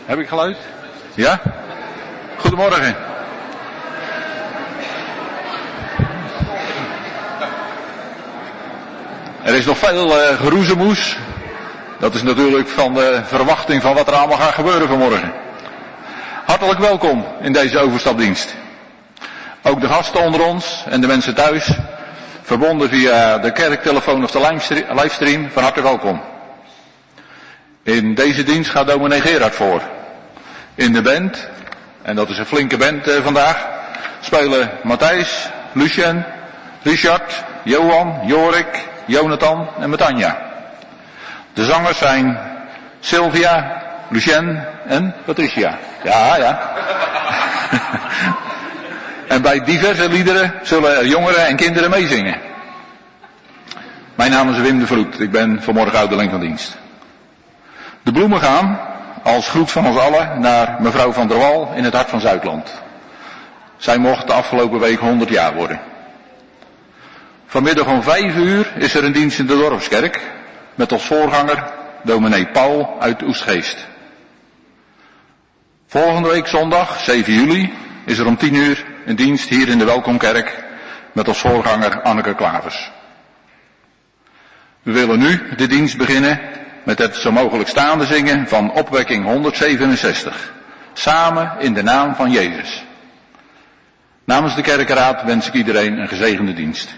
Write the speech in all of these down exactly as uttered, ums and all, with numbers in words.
Heb ik geluid? Ja? Goedemorgen. Er is nog veel uh, geroezemoes. Dat is natuurlijk van de verwachting van wat er allemaal gaat gebeuren vanmorgen. Hartelijk welkom in deze overstapdienst. Ook de gasten onder ons en de mensen thuis, verbonden via de kerktelefoon of de livestream, van harte welkom. In deze dienst gaat dominee Gerard voor. In de band, en dat is een flinke band uh, vandaag, spelen Matthijs, Lucien, Richard, Johan, Jorik, Jonathan en Matanja. De zangers zijn Sylvia, Lucien en Patricia. Ja, ja. En bij diverse liederen zullen jongeren en kinderen meezingen. Mijn naam is Wim de Vloed. Ik ben vanmorgen ouderling van dienst. De bloemen gaan, als groet van ons allen, naar mevrouw van der Wal in het hart van Zuidland. Zij mocht de afgelopen week honderd jaar worden. Vanmiddag om vijf uur is er een dienst in de dorpskerk, met als voorganger dominee Paul uit Oestgeest. Volgende week zondag, zeven juli, is er om tien uur een dienst hier in de Welkomkerk, met als voorganger Anneke Klavers. We willen nu de dienst beginnen met het zo mogelijk staande zingen van opwekking honderdzevenenzestig. Samen in de naam van Jezus. Namens de kerkenraad wens ik iedereen een gezegende dienst.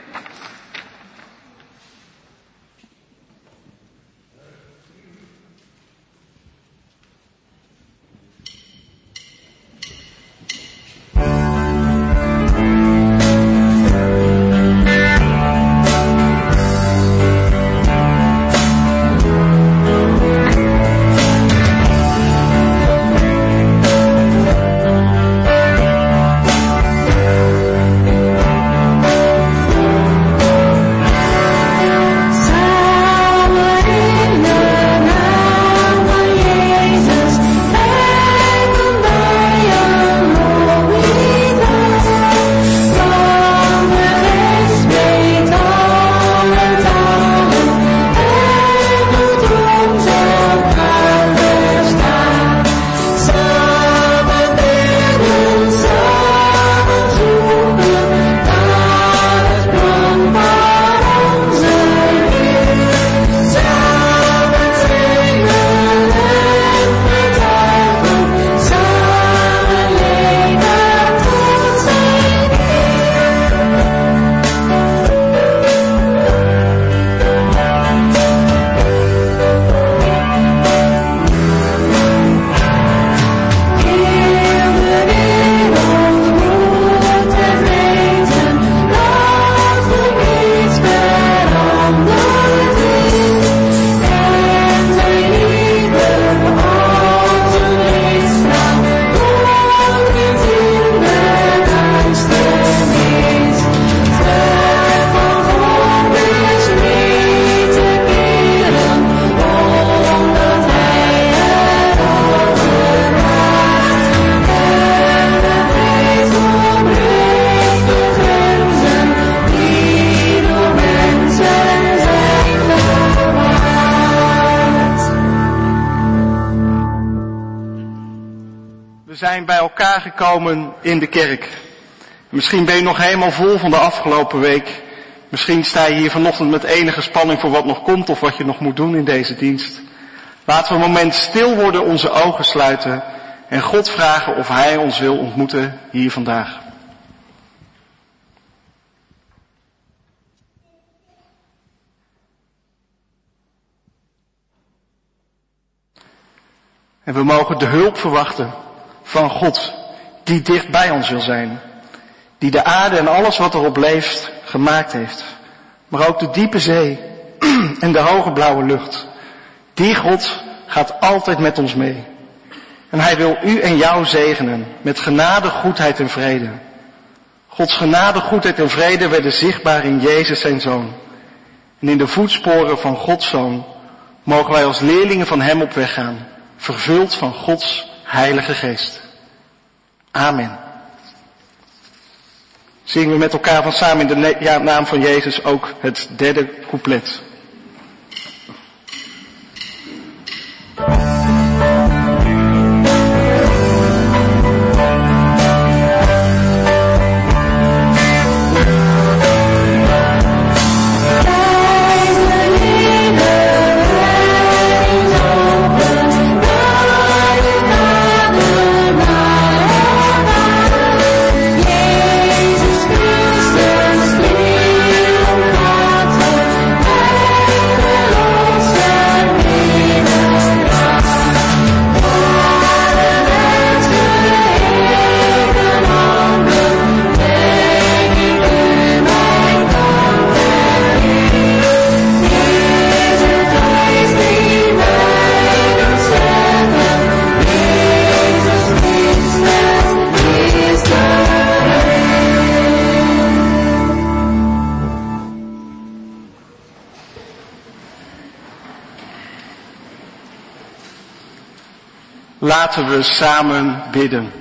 Gekomen in de kerk. Misschien ben je nog helemaal vol van de afgelopen week. Misschien sta je hier vanochtend met enige spanning voor wat nog komt of wat je nog moet doen in deze dienst. Laten we een moment stil worden, onze ogen sluiten en God vragen of Hij ons wil ontmoeten hier vandaag. En we mogen de hulp verwachten van God, die dicht bij ons wil zijn. Die de aarde en alles wat erop leeft gemaakt heeft. Maar ook de diepe zee en de hoge blauwe lucht. Die God gaat altijd met ons mee. En Hij wil u en jou zegenen met genade, goedheid en vrede. Gods genade, goedheid en vrede werden zichtbaar in Jezus zijn Zoon. En in de voetsporen van Gods Zoon mogen wij als leerlingen van Hem op weg gaan. Vervuld van Gods Heilige Geest. Amen. Zingen we met elkaar van samen in de naam van Jezus ook het derde couplet. Laten we samen bidden.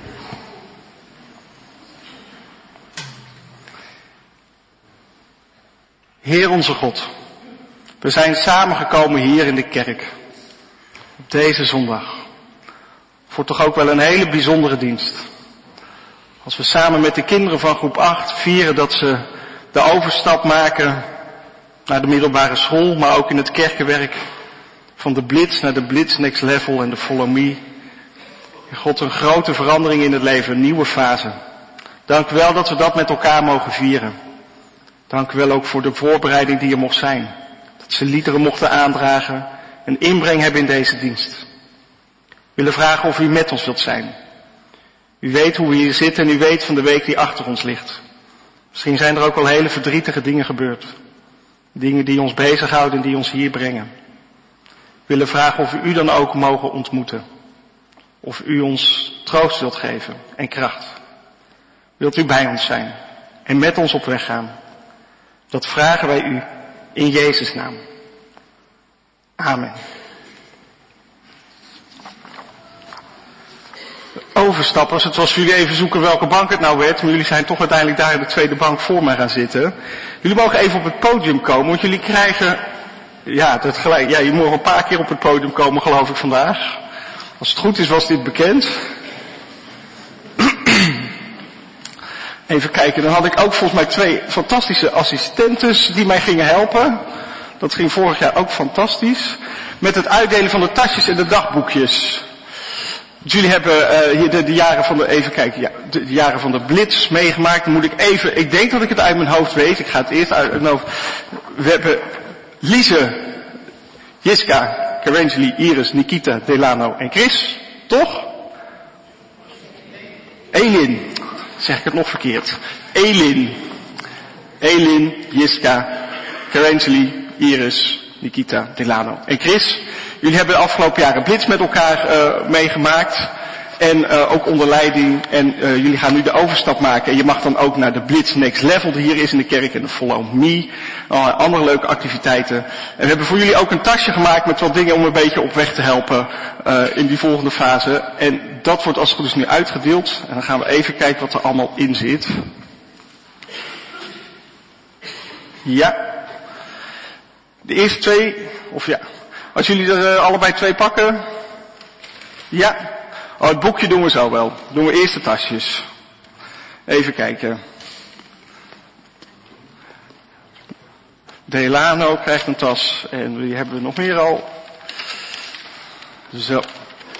Heer onze God, we zijn samengekomen hier in de kerk. Op deze zondag. Voor toch ook wel een hele bijzondere dienst. Als we samen met de kinderen van groep acht vieren dat ze de overstap maken naar de middelbare school, maar ook in het kerkenwerk. Van de Blitz naar de Blitz Next Level en de Follow Me. God, een grote verandering in het leven, een nieuwe fase. Dank u wel dat we dat met elkaar mogen vieren. Dank u wel ook voor de voorbereiding die er mocht zijn. Dat ze liederen mochten aandragen, een inbreng hebben in deze dienst. We willen vragen of u met ons wilt zijn. U weet hoe we hier zitten en u weet van de week die achter ons ligt. Misschien zijn er ook wel hele verdrietige dingen gebeurd. Dingen die ons bezighouden en die ons hier brengen. We willen vragen of we u dan ook mogen ontmoeten. Of u ons troost wilt geven en kracht. Wilt u bij ons zijn en met ons op weg gaan. Dat vragen wij u in Jezus' naam. Amen. Overstappers, het was voor jullie even zoeken welke bank het nou werd, maar jullie zijn toch uiteindelijk daar in de tweede bank voor mij gaan zitten. Jullie mogen even op het podium komen, want jullie krijgen, ja, dat gelijk, ja, je moet een paar keer op het podium komen, geloof ik vandaag. Als het goed is, was dit bekend. Even kijken, dan had ik ook volgens mij twee fantastische assistentes die mij gingen helpen. Dat ging vorig jaar ook fantastisch. Met het uitdelen van de tasjes en de dagboekjes. Jullie hebben uh, hier de, de jaren van de, even kijken, ja, de, de jaren van de Blitz meegemaakt. Dan moet ik even, ik denk dat ik het uit mijn hoofd weet. Ik ga het eerst uit mijn hoofd. We hebben Lise, Jiska, Carangeli, Iris, Nikita, Delano en Chris. Toch? Elin. Zeg ik het nog verkeerd? Elin. Elin, Jiska, Carangeli, Iris, Nikita, Delano en Chris. Jullie hebben de afgelopen jaren Blitz met elkaar uh, meegemaakt. En uh, ook onder leiding. En uh, jullie gaan nu de overstap maken. En je mag dan ook naar de Blitz Next Level die hier is in de kerk. En de Follow Me. Uh, andere leuke activiteiten. En we hebben voor jullie ook een tasje gemaakt met wat dingen om een beetje op weg te helpen. Uh, in die volgende fase. En dat wordt als het goed is nu uitgedeeld. En dan gaan we even kijken wat er allemaal in zit. Ja. De eerste twee. Of ja. Als jullie er uh, allebei twee pakken. Ja. Oh, het boekje doen we zo wel. Doen we eerst de tasjes. Even kijken. Delano krijgt een tas. En die hebben we nog meer al. Zo.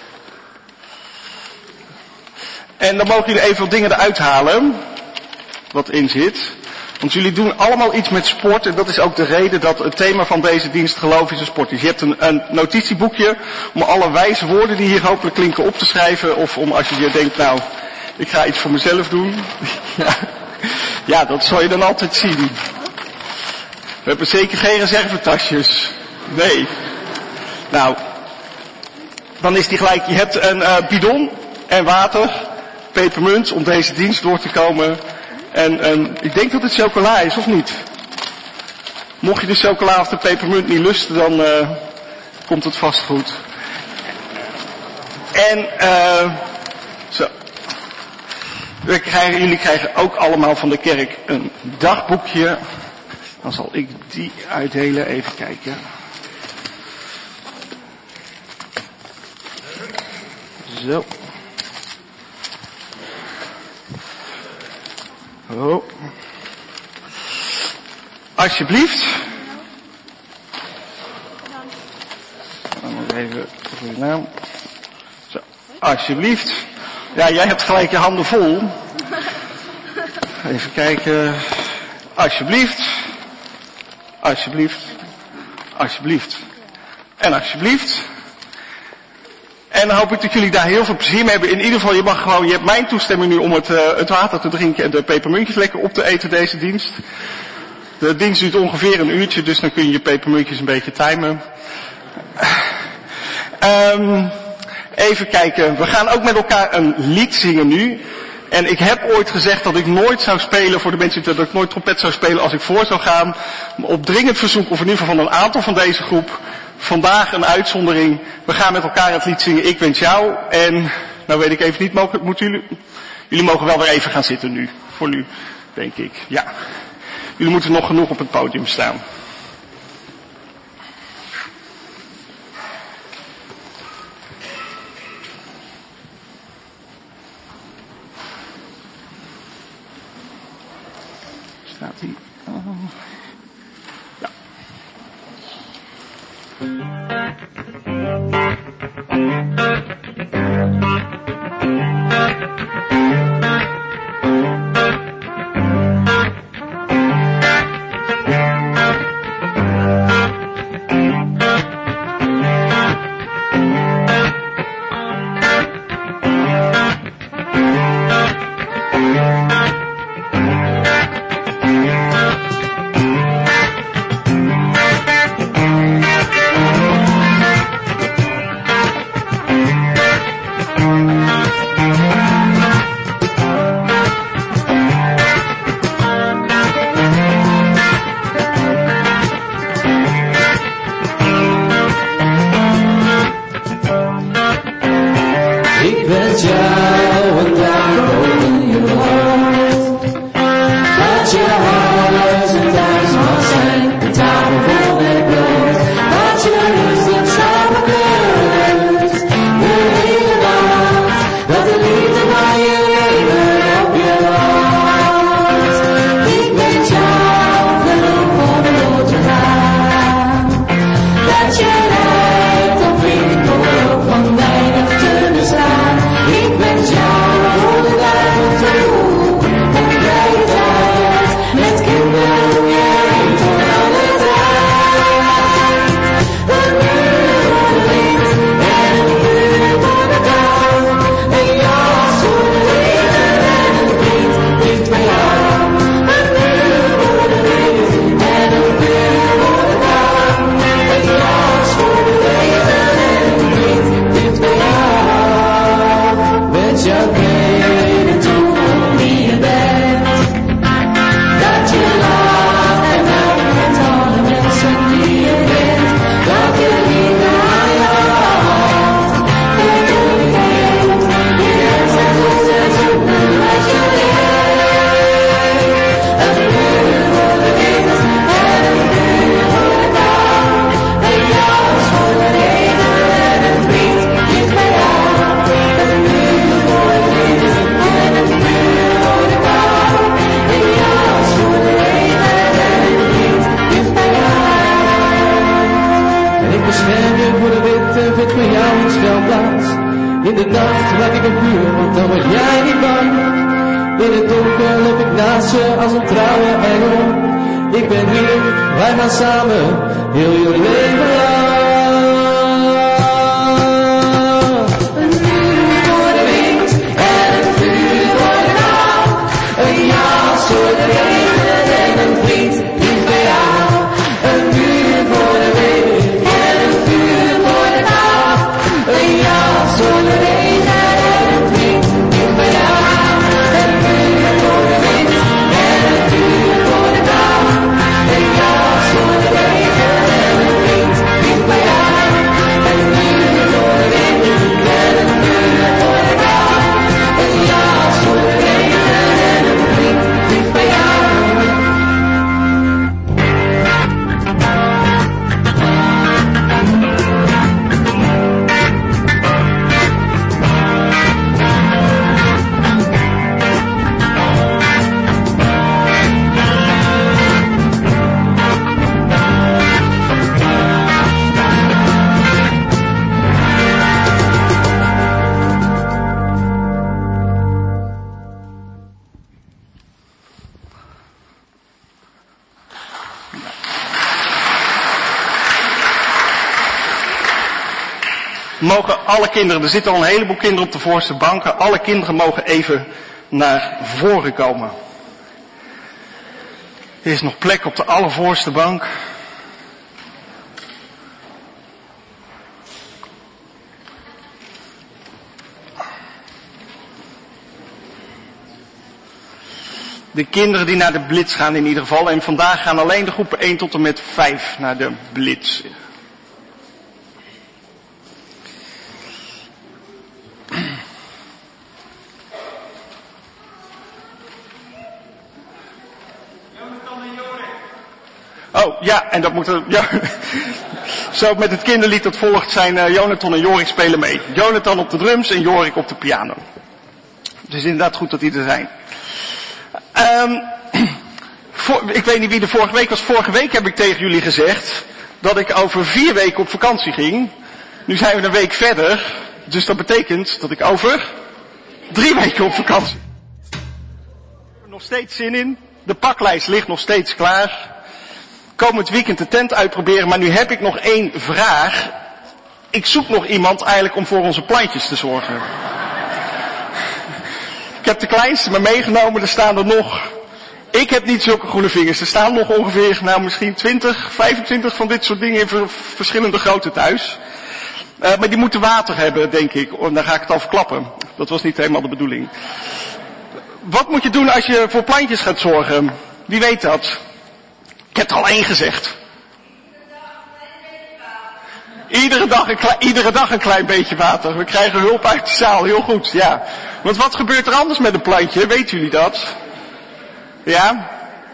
En dan mogen jullie even wat dingen eruit halen. Wat in zit. Want jullie doen allemaal iets met sport. En dat is ook de reden dat het thema van deze dienst geloof is een sport is. Je hebt een, een notitieboekje om alle wijze woorden die hier hopelijk klinken op te schrijven. Of om als je je denkt, nou, ik ga iets voor mezelf doen. ja. ja, dat zal je dan altijd zien. We hebben zeker geen reservetasjes. Nee. Nou, dan is die gelijk. Je hebt een uh, bidon en water, pepermunt om deze dienst door te komen. En, en ik denk dat het chocola is, of niet? Mocht je de chocola of de pepermunt niet lusten, dan uh, komt het vast goed. En uh, zo. We krijgen, jullie krijgen ook allemaal van de kerk een dagboekje. Dan zal ik die uitdelen. Even kijken. Zo. Oh. Alsjeblieft. Dan nog even de naam. Zo. Alsjeblieft. Ja, jij hebt gelijk je handen vol. Even kijken. Alsjeblieft. Alsjeblieft. Alsjeblieft. En alsjeblieft. En dan hoop ik dat jullie daar heel veel plezier mee hebben. In ieder geval, je mag gewoon, je hebt mijn toestemming nu om het, uh, het water te drinken en de pepermuntjes lekker op te eten deze dienst. De dienst duurt ongeveer een uurtje, dus dan kun je je pepermuntjes een beetje timen. Um, even kijken, we gaan ook met elkaar een lied zingen nu. En ik heb ooit gezegd dat ik nooit zou spelen, voor de mensen dat ik nooit trompet zou spelen als ik voor zou gaan. Op dringend verzoek, of in ieder geval van een aantal van deze groep, vandaag een uitzondering. We gaan met elkaar het lied zingen Ik Wens Jou. En, nou weet ik even niet, mogen, moeten jullie, jullie mogen wel weer even gaan zitten nu. Voor nu, denk ik. Ja. Jullie moeten nog genoeg op het podium staan. Staat hij? Oh. Ja. Mogen alle kinderen, er zitten al een heleboel kinderen op de voorste banken, alle kinderen mogen even naar voren komen. Er is nog plek op de allervoorste bank. De kinderen die naar de blitz gaan in ieder geval. En vandaag gaan alleen de groepen één tot en met vijf naar de blitz. Oh, ja, en dat moet er, ja. Zo met het kinderlied dat volgt zijn uh, Jonathan en Jorik spelen mee. Jonathan op de drums en Jorik op de piano. Het is inderdaad goed dat die er zijn. Um, voor, ik weet niet wie de vorige week was. Vorige week heb ik tegen jullie gezegd dat ik over vier weken op vakantie ging. Nu zijn we een week verder. Dus dat betekent dat ik over drie weken op vakantie. Ik heb er nog steeds zin in. De paklijst ligt nog steeds klaar. Komend weekend de tent uitproberen, maar nu heb ik nog één vraag. Ik zoek nog iemand eigenlijk om voor onze plantjes te zorgen. Ik heb de kleinste maar meegenomen, er staan er nog. Ik heb niet zulke groene vingers. Er staan nog ongeveer, nou misschien twintig, vijfentwintig van dit soort dingen in ver, verschillende grootte thuis. Uh, maar die moeten water hebben, denk ik. Oh, dan ga ik het al verklappen. Dat was niet helemaal de bedoeling. Wat moet je doen als je voor plantjes gaat zorgen? Wie weet dat? Ik heb er al één gezegd. Iedere dag, een klein, iedere dag een klein beetje water. We krijgen hulp uit de zaal, heel goed, ja. Want wat gebeurt er anders met een plantje, weten jullie dat? Ja?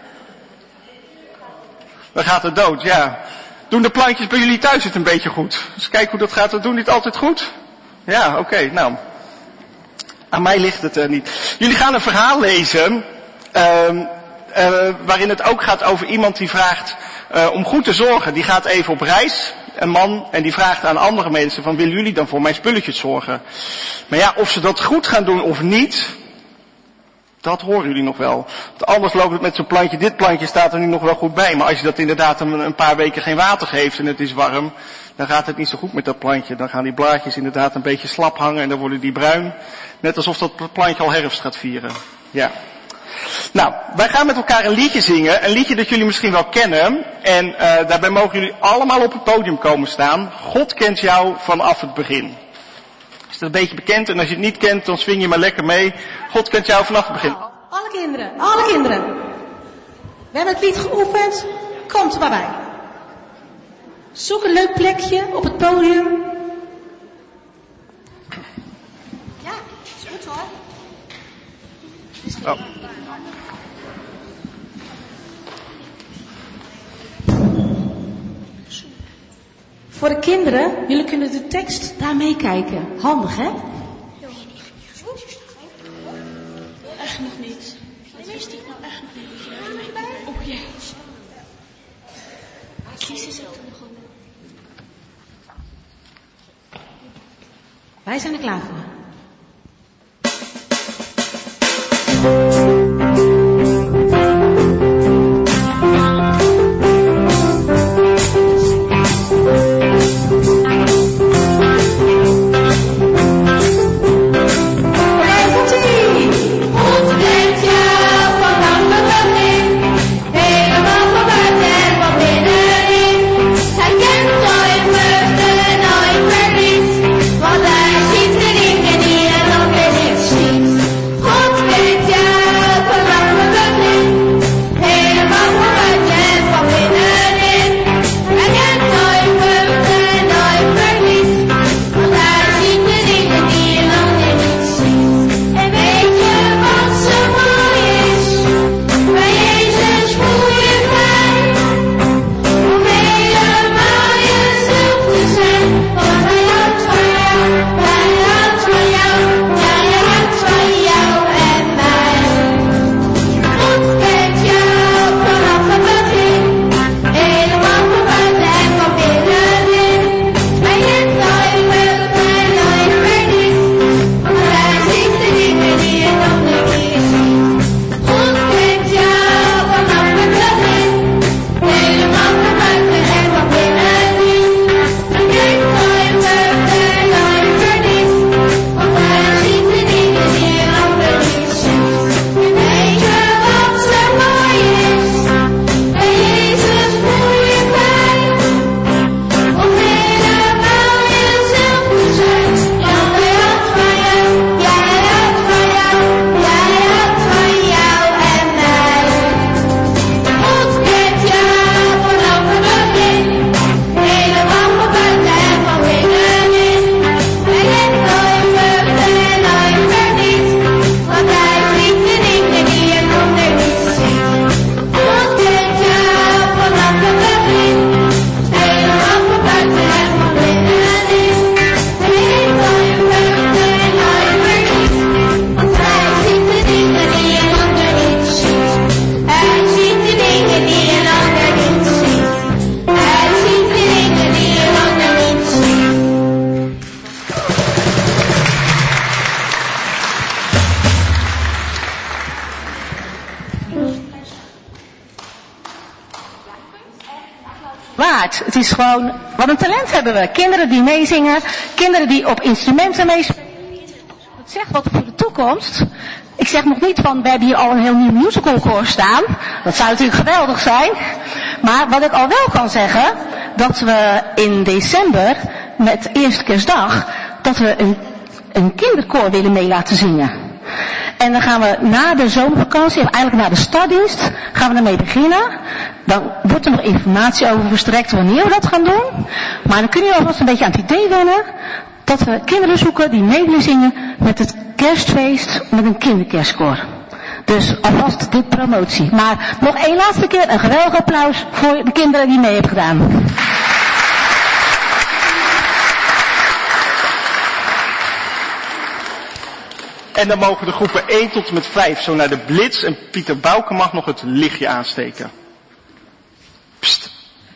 Dan gaat het dood, ja. Doen de plantjes bij jullie thuis het een beetje goed? Dus kijk hoe dat gaat, dat doen niet altijd goed? Ja, oké, okay, nou. Aan mij ligt het er niet. Jullie gaan een verhaal lezen, uh, uh, waarin het ook gaat over iemand die vraagt uh, om goed te zorgen. Die gaat even op reis, een man, en die vraagt aan andere mensen van, willen jullie dan voor mijn spulletjes zorgen? Maar ja, of ze dat goed gaan doen of niet, dat horen jullie nog wel. Want anders loopt het met zo'n plantje, dit plantje staat er nu nog wel goed bij. Maar als je dat inderdaad een, een paar weken geen water geeft en het is warm, dan gaat het niet zo goed met dat plantje. Dan gaan die blaadjes inderdaad een beetje slap hangen en dan worden die bruin. Net alsof dat plantje al herfst gaat vieren. Ja. Nou, wij gaan met elkaar een liedje zingen. Een liedje dat jullie misschien wel kennen. En uh, daarbij mogen jullie allemaal op het podium komen staan. God kent jou vanaf het begin. Is dat een beetje bekend? En als je het niet kent, dan swing je maar lekker mee. God kent jou vanaf het begin. Alle kinderen, alle kinderen. We hebben het lied geoefend. Komt er maar bij. Zoek een leuk plekje op het podium. Ja, is goed hoor. Oh. Voor de kinderen, jullie kunnen de tekst daar meekijken. Handig, hè? Echt nog niet. Dat wist ik nou echt nog niet. Oh jee. Kiezen ze het nog gewoon. Wij zijn er klaar voor. Hij kent nooit vreugde, nooit verdriet, want hij ziet er in gemaakt. Het is gewoon, wat een talent hebben we. Kinderen die meezingen, kinderen die op instrumenten meespelen. Het zegt wat voor de toekomst. Ik zeg nog niet van, we hebben hier al een heel nieuw musicalkoor staan. Dat zou natuurlijk geweldig zijn. Maar wat ik al wel kan zeggen, dat we in december, met eerste kerstdag, dat we een, een kinderkoor willen mee laten zingen. En dan gaan we na de zomervakantie, of eigenlijk na de startdienst, gaan we ermee beginnen. Dan wordt er nog informatie over verstrekt wanneer we dat gaan doen. Maar dan kun je alvast een beetje aan het idee wennen dat we kinderen zoeken die mee willen zingen met het kerstfeest met een kinderkerstkoor. Dus alvast dit promotie. Maar nog één laatste keer een geweldig applaus voor de kinderen die mee hebben gedaan. En dan mogen de groepen één tot en met vijf zo naar de blitz. En Pieter Bouke mag nog het lichtje aansteken. Pst.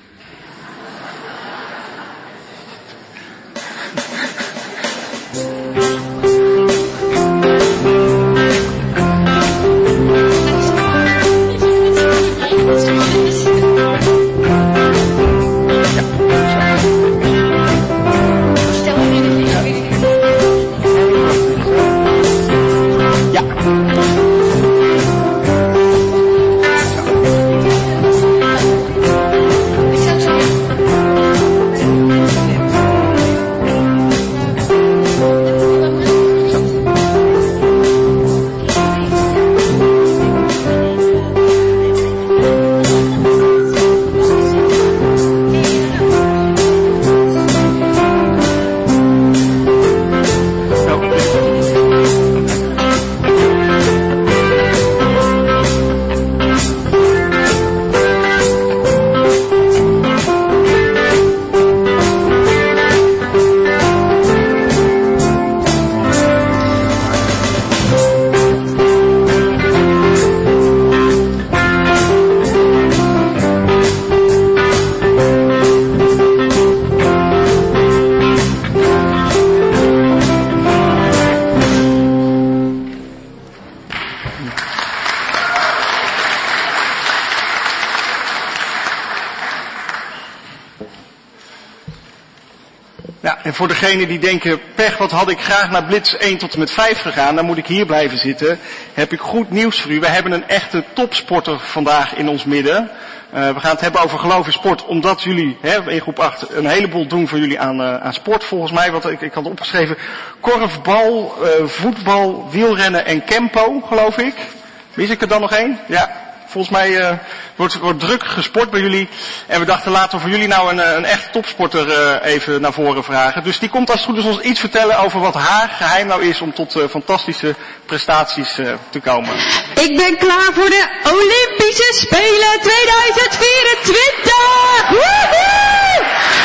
Voor degenen die denken, pech, wat had ik graag naar blitz één tot en met vijf gegaan, dan moet ik hier blijven zitten. Heb ik goed nieuws voor u. We hebben een echte topsporter vandaag in ons midden. Uh, we gaan het hebben over geloof in sport, omdat jullie hè, in groep acht een heleboel doen voor jullie aan, uh, aan sport volgens mij. Wat ik, ik had opgeschreven, korfbal, uh, voetbal, wielrennen en kempo, geloof ik. Mis ik er dan nog één? Ja. Volgens mij uh, wordt, wordt druk gesport bij jullie. En we dachten, laten we voor jullie nou een, een echte topsporter uh, even naar voren vragen. Dus die komt als het goed is ons iets vertellen over wat haar geheim nou is om tot uh, fantastische prestaties uh, te komen. Ik ben klaar voor de Olympische Spelen tweeduizend vierentwintig! Woehoe!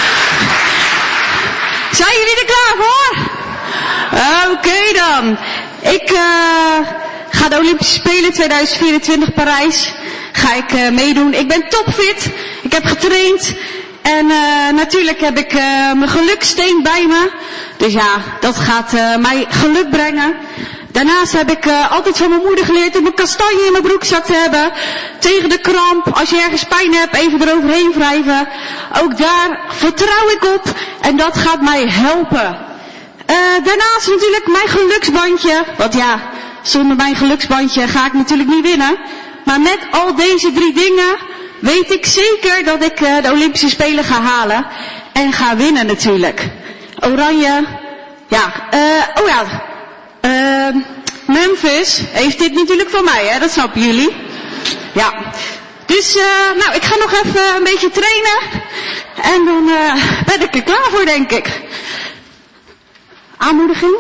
Zijn jullie er klaar voor? Uh, Oké okay dan. Ik... Uh, Ga de Olympische Spelen tweeduizend vierentwintig Parijs. Ga ik uh, meedoen. Ik ben topfit. Ik heb getraind. En uh, natuurlijk heb ik uh, mijn geluksteen bij me. Dus ja, dat gaat uh, mij geluk brengen. Daarnaast heb ik uh, altijd van mijn moeder geleerd om een kastanje in mijn broekzak te hebben. Tegen de kramp. Als je ergens pijn hebt, even eroverheen wrijven. Ook daar vertrouw ik op. En dat gaat mij helpen. Uh, daarnaast natuurlijk mijn geluksbandje. Want ja... Zonder mijn geluksbandje ga ik natuurlijk niet winnen. Maar met al deze drie dingen weet ik zeker dat ik uh, de Olympische Spelen ga halen. En ga winnen natuurlijk. Oranje. Ja, uh, oh ja. Uh, Memphis heeft dit natuurlijk van mij, hè? Dat snappen jullie. Ja. Dus, uh, nou, ik ga nog even een beetje trainen. En dan uh, ben ik er klaar voor, denk ik. Aanmoediging.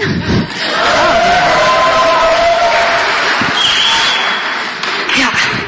Ja.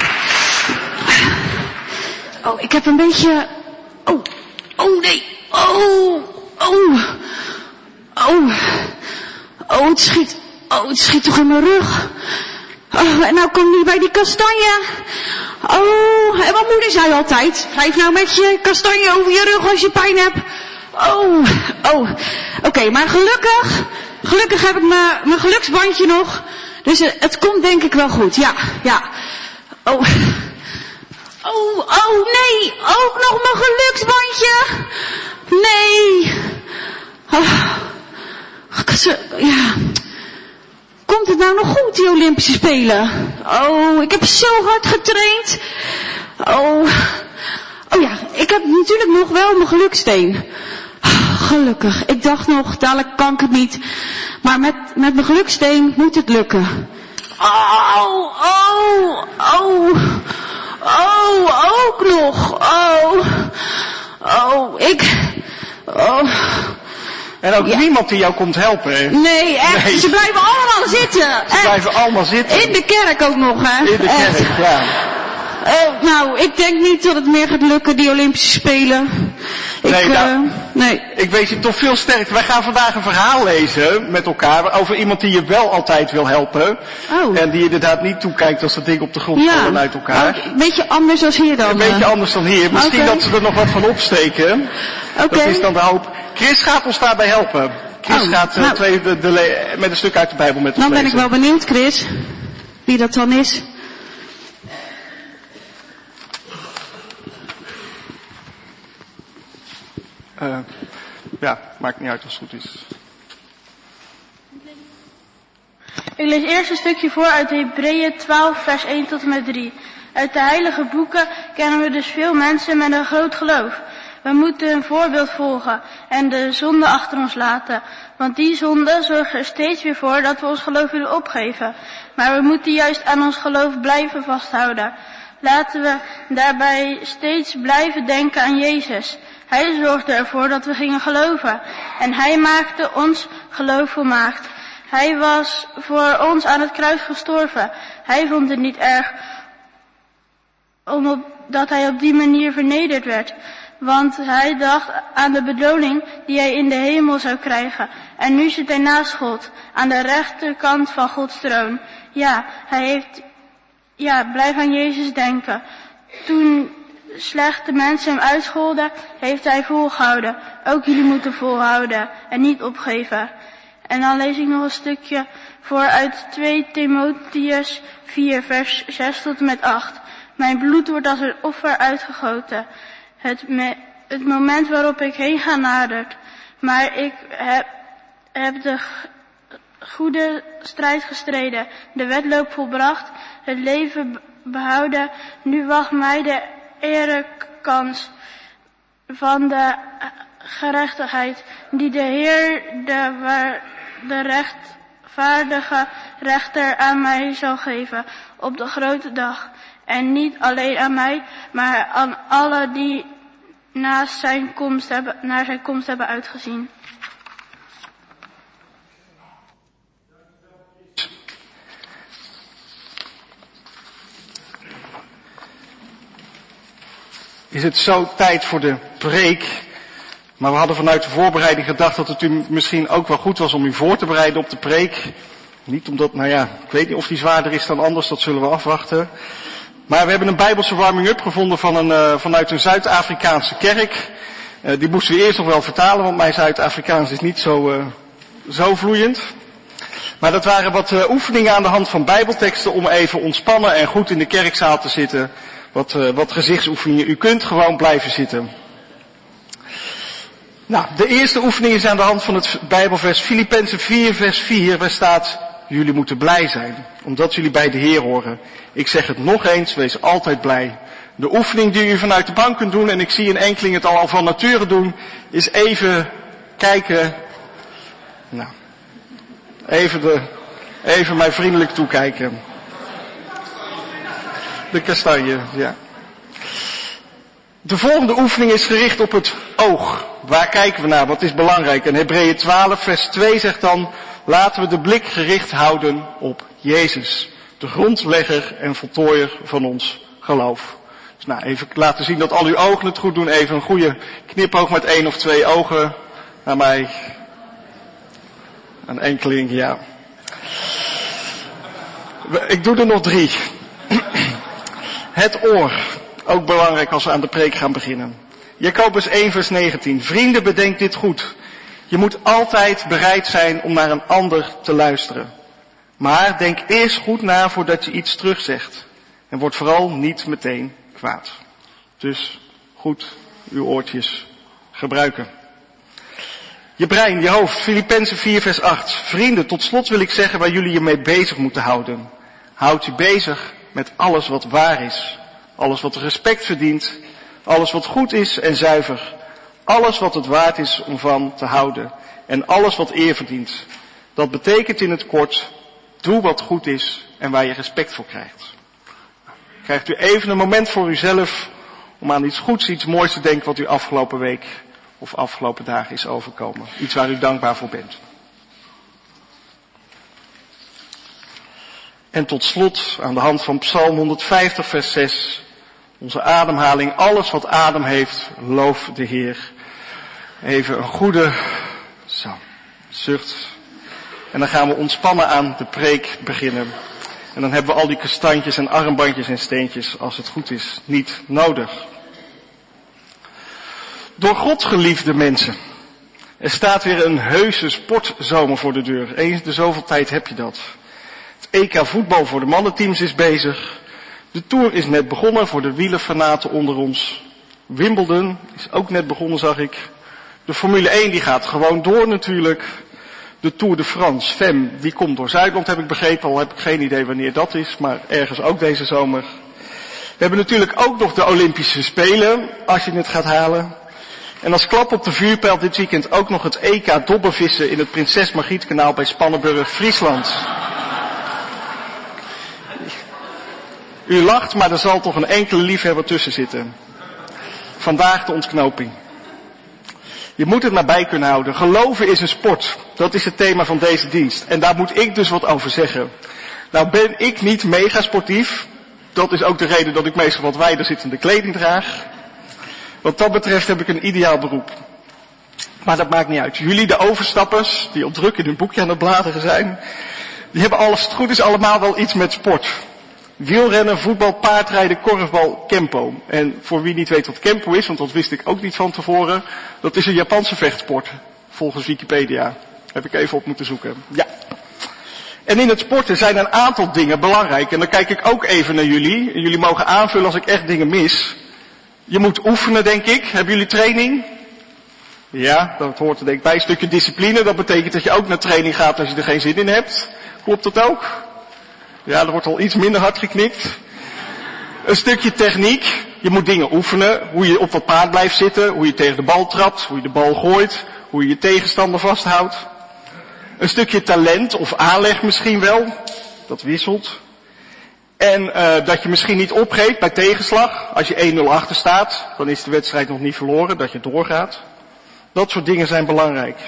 Oh, ik heb een beetje... Oh, oh nee. Oh, oh. Oh. Oh, het schiet... Oh, het schiet toch in mijn rug. Oh, en nou kom ik niet bij die kastanje. Oh, en wat moeder zei altijd. Wrijf nou met je kastanje over je rug als je pijn hebt. Oh, oh. Oké, okay, maar gelukkig... Gelukkig heb ik mijn geluksbandje nog. Dus het, het komt denk ik wel goed. Ja, ja. Oh. Oh. Oh, oh nee, ook nog mijn geluksbandje. Nee. Oh, ja. Komt het nou nog goed, die Olympische Spelen? Oh, ik heb zo hard getraind. Oh, oh ja, ik heb natuurlijk nog wel mijn geluksteen. Gelukkig, ik dacht nog, dadelijk kan ik het niet. Maar met, met mijn geluksteen moet het lukken. Oh, oh, oh, oh, ook nog. Oh, oh, ik, oh. En ook ja. Niemand die jou komt helpen, hè? Nee, echt, nee. Ze blijven allemaal zitten. Ze echt. blijven allemaal zitten. In de kerk ook nog, hè? In de kerk, echt. Ja. Uh, nou, ik denk niet dat het meer gaat lukken, die Olympische Spelen. Ik, nee, nou, uh, nee. Ik weet je toch veel sterker. Wij gaan vandaag een verhaal lezen met elkaar over iemand die je wel altijd wil helpen. Oh. En die inderdaad niet toekijkt als dat ding op de grond ja. vallen uit elkaar. Oh, een beetje anders dan hier dan. Een beetje anders dan hier. Misschien okay. dat ze er nog wat van opsteken. Okay. Dat is dan de hoop. Chris gaat ons daarbij helpen. Chris oh, gaat uh, nou. twee, de, de le- met een stuk uit de Bijbel met ons Dan ben lezen. ik wel benieuwd, Chris. Wie dat dan is. Uh, ja, maakt niet uit als het goed is. Ik lees eerst een stukje voor uit Hebreeën twaalf vers één tot en met drie. Uit de heilige boeken kennen we dus veel mensen met een groot geloof. We moeten hun voorbeeld volgen en de zonde achter ons laten. Want die zonde zorgt er steeds weer voor dat we ons geloof willen opgeven. Maar we moeten juist aan ons geloof blijven vasthouden. Laten we daarbij steeds blijven denken aan Jezus. Hij zorgde ervoor dat we gingen geloven. En hij maakte ons geloof volmaakt. Hij was voor ons aan het kruis gestorven. Hij vond het niet erg omdat hij op die manier vernederd werd. Want hij dacht aan de beloning die hij in de hemel zou krijgen. En nu zit hij naast God, aan de rechterkant van Gods troon. Ja, hij heeft, ja, blijf aan Jezus denken. Toen slechte mensen hem uitscholden, heeft hij volgehouden. Ook jullie moeten volhouden en niet opgeven. En dan lees ik nog een stukje voor uit twee Timotheüs vier vers zes tot en met acht. Mijn bloed wordt als een offer uitgegoten. Het, me, het moment waarop ik heen ga nadert. Maar ik heb, heb de goede strijd gestreden, de wedloop volbracht, het leven behouden. Nu wacht mij de erekans van de gerechtigheid, die de Heer, de, de rechtvaardige rechter aan mij zal geven op de grote dag. En niet alleen aan mij, maar aan alle die naast zijn komst hebben, naar zijn komst hebben uitgezien. Is het zo tijd voor de preek? Maar we hadden vanuit de voorbereiding gedacht dat het u misschien ook wel goed was om u voor te bereiden op de preek. Niet omdat, nou ja, ik weet niet of die zwaarder is dan anders, dat zullen we afwachten. Maar we hebben een Bijbelse warming-up gevonden van een, uh, vanuit een Zuid-Afrikaanse kerk. Uh, die moesten we eerst nog wel vertalen, want mijn Zuid-Afrikaans is niet zo, uh, zo vloeiend. Maar dat waren wat uh, oefeningen aan de hand van Bijbelteksten om even ontspannen en goed in de kerkzaal te zitten. Wat, uh, wat gezichtsoefeningen. U kunt gewoon blijven zitten. Nou, de eerste oefening is aan de hand van het Bijbelvers Filippenzen vier vers vier, waar staat: jullie moeten blij zijn, omdat jullie bij de Heer horen. Ik zeg het nog eens, wees altijd blij. De oefening die u vanuit de bank kunt doen, en ik zie een enkeling het al van nature doen, is even kijken. Nou, even, de, even mij vriendelijk toekijken. De kastanje, ja. De volgende oefening is gericht op het oog. Waar kijken we naar? Wat is belangrijk? En Hebreeën twaalf vers twee zegt dan: laten we de blik gericht houden op Jezus, de grondlegger en voltooier van ons geloof. Dus nou, even laten zien dat al uw ogen het goed doen. Even een goede knipoog met één of twee ogen naar mij. Een enkeling, ja. Ik doe er nog drie. Het oor. Ook belangrijk als we aan de preek gaan beginnen. Jacobus één vers negentien. Vrienden, bedenk dit goed. Je moet altijd bereid zijn om naar een ander te luisteren. Maar denk eerst goed na voordat je iets terugzegt. En word vooral niet meteen kwaad. Dus goed uw oortjes gebruiken. Je brein, je hoofd, Filippenzen vier vers acht. Vrienden, tot slot wil ik zeggen waar jullie je mee bezig moeten houden. Houd u bezig met alles wat waar is. Alles wat respect verdient. Alles wat goed is en zuiver. Alles wat het waard is om van te houden. En alles wat eer verdient. Dat betekent in het kort, doe wat goed is en waar je respect voor krijgt. Krijgt u even een moment voor uzelf om aan iets goeds, iets moois te denken wat u afgelopen week of afgelopen dagen is overkomen. Iets waar u dankbaar voor bent. En tot slot, aan de hand van Psalm honderdvijftig vers zes, onze ademhaling, alles wat adem heeft, loof de Heer. Even een goede, zo, zucht. En dan gaan we ontspannen aan de preek beginnen. En dan hebben we al die kastantjes en armbandjes en steentjes, als het goed is, niet nodig. Door God geliefde mensen. Er staat weer een heuse sportzomer voor de deur. Eens de zoveel tijd heb je dat. Het E K voetbal voor de mannenteams is bezig. De Tour is net begonnen voor de wielerfanaten onder ons. Wimbledon is ook net begonnen, zag ik. De Formule één die gaat gewoon door natuurlijk. De Tour de France, F E M, die komt door Zuidland, heb ik begrepen. Al heb ik geen idee wanneer dat is, maar ergens ook deze zomer. We hebben natuurlijk ook nog de Olympische Spelen, als je het gaat halen. En als klap op de vuurpijl dit weekend ook nog het E K dobbervissen in het Prinses Margrietkanaal bij Spannenburg, Friesland. U lacht, maar er zal toch een enkele liefhebber tussen zitten. Vandaag de ontknoping. Je moet het maar bij kunnen houden. Geloven is een sport. Dat is het thema van deze dienst. En daar moet ik dus wat over zeggen. Nou ben ik niet mega sportief. Dat is ook de reden dat ik meestal wat wijder zittende kleding draag. Wat dat betreft heb ik een ideaal beroep. Maar dat maakt niet uit. Jullie, de overstappers, die al druk in hun boekje aan het bladeren zijn, die hebben alles, het goed is, allemaal wel iets met sport. Wielrennen, voetbal, paardrijden, korfbal, kempo. En voor wie niet weet wat kempo is, want dat wist ik ook niet van tevoren, dat is een Japanse vechtsport, volgens Wikipedia. Heb ik even op moeten zoeken. Ja. En in het sporten zijn een aantal dingen belangrijk. En dan kijk ik ook even naar jullie. En jullie mogen aanvullen als ik echt dingen mis. Je moet oefenen, denk ik. Hebben jullie training? Ja, dat hoort er denk ik bij. Een stukje discipline, dat betekent dat je ook naar training gaat als je er geen zin in hebt. Klopt dat ook? Ja, er wordt al iets minder hard geknikt. Een stukje techniek. Je moet dingen oefenen. Hoe je op dat paard blijft zitten. Hoe je tegen de bal trapt. Hoe je de bal gooit. Hoe je je tegenstander vasthoudt. Een stukje talent of aanleg misschien wel. Dat wisselt. En uh, dat je misschien niet opgeeft bij tegenslag. Als je één nul achter staat, dan is de wedstrijd nog niet verloren. Dat je doorgaat. Dat soort dingen zijn belangrijk.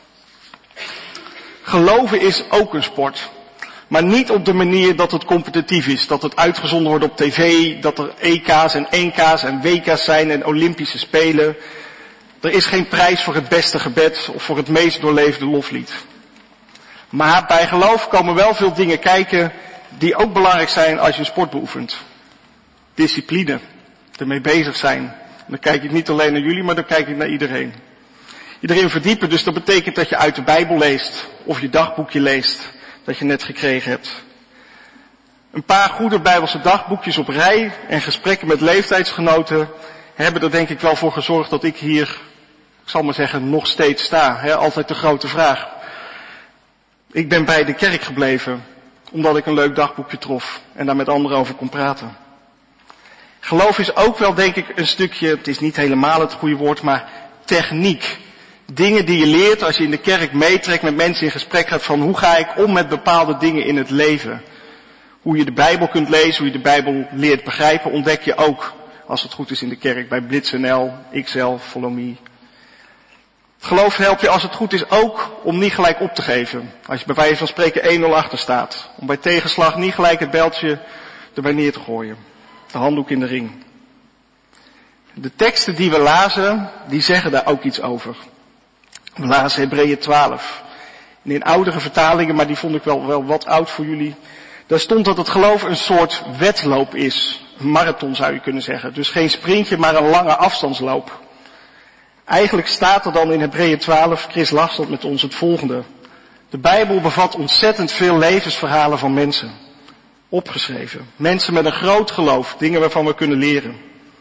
Geloven is ook een sport. Maar niet op de manier dat het competitief is. Dat het uitgezonden wordt op tv. Dat er E K's en N K's en W K's zijn en Olympische Spelen. Er is geen prijs voor het beste gebed of voor het meest doorleefde loflied. Maar bij geloof komen wel veel dingen kijken die ook belangrijk zijn als je een sport beoefent. Discipline. Ermee bezig zijn. En dan kijk ik niet alleen naar jullie, maar dan kijk ik naar iedereen. Iedereen verdiepen, dus dat betekent dat je uit de Bijbel leest. Of je dagboekje leest. Dat je net gekregen hebt. Een paar goede Bijbelse dagboekjes op rij en gesprekken met leeftijdsgenoten hebben er denk ik wel voor gezorgd dat ik hier, ik zal maar zeggen, nog steeds sta. He, altijd de grote vraag. Ik ben bij de kerk gebleven, omdat ik een leuk dagboekje trof en daar met anderen over kon praten. Geloof is ook wel denk ik een stukje, het is niet helemaal het goede woord, maar techniek. Dingen die je leert als je in de kerk meetrekt met mensen in gesprek gaat van hoe ga ik om met bepaalde dingen in het leven. Hoe je de Bijbel kunt lezen, hoe je de Bijbel leert begrijpen, ontdek je ook, als het goed is in de kerk, bij Blitz N L, X L, Follow Me. Het geloof helpt je als het goed is ook om niet gelijk op te geven. Als je bij wijze van spreken één nul achter staat. Om bij tegenslag niet gelijk het bijltje erbij neer te gooien. De handdoek in de ring. De teksten die we lazen, die zeggen daar ook iets over. We lazen Hebreeën twaalf. En in oudere vertalingen, maar die vond ik wel, wel wat oud voor jullie. Daar stond dat het geloof een soort wedloop is. Een marathon zou je kunnen zeggen. Dus geen sprintje, maar een lange afstandsloop. Eigenlijk staat er dan in Hebreeën twaalf, Chris las dat met ons, het volgende. De Bijbel bevat ontzettend veel levensverhalen van mensen. Opgeschreven. Mensen met een groot geloof, dingen waarvan we kunnen leren.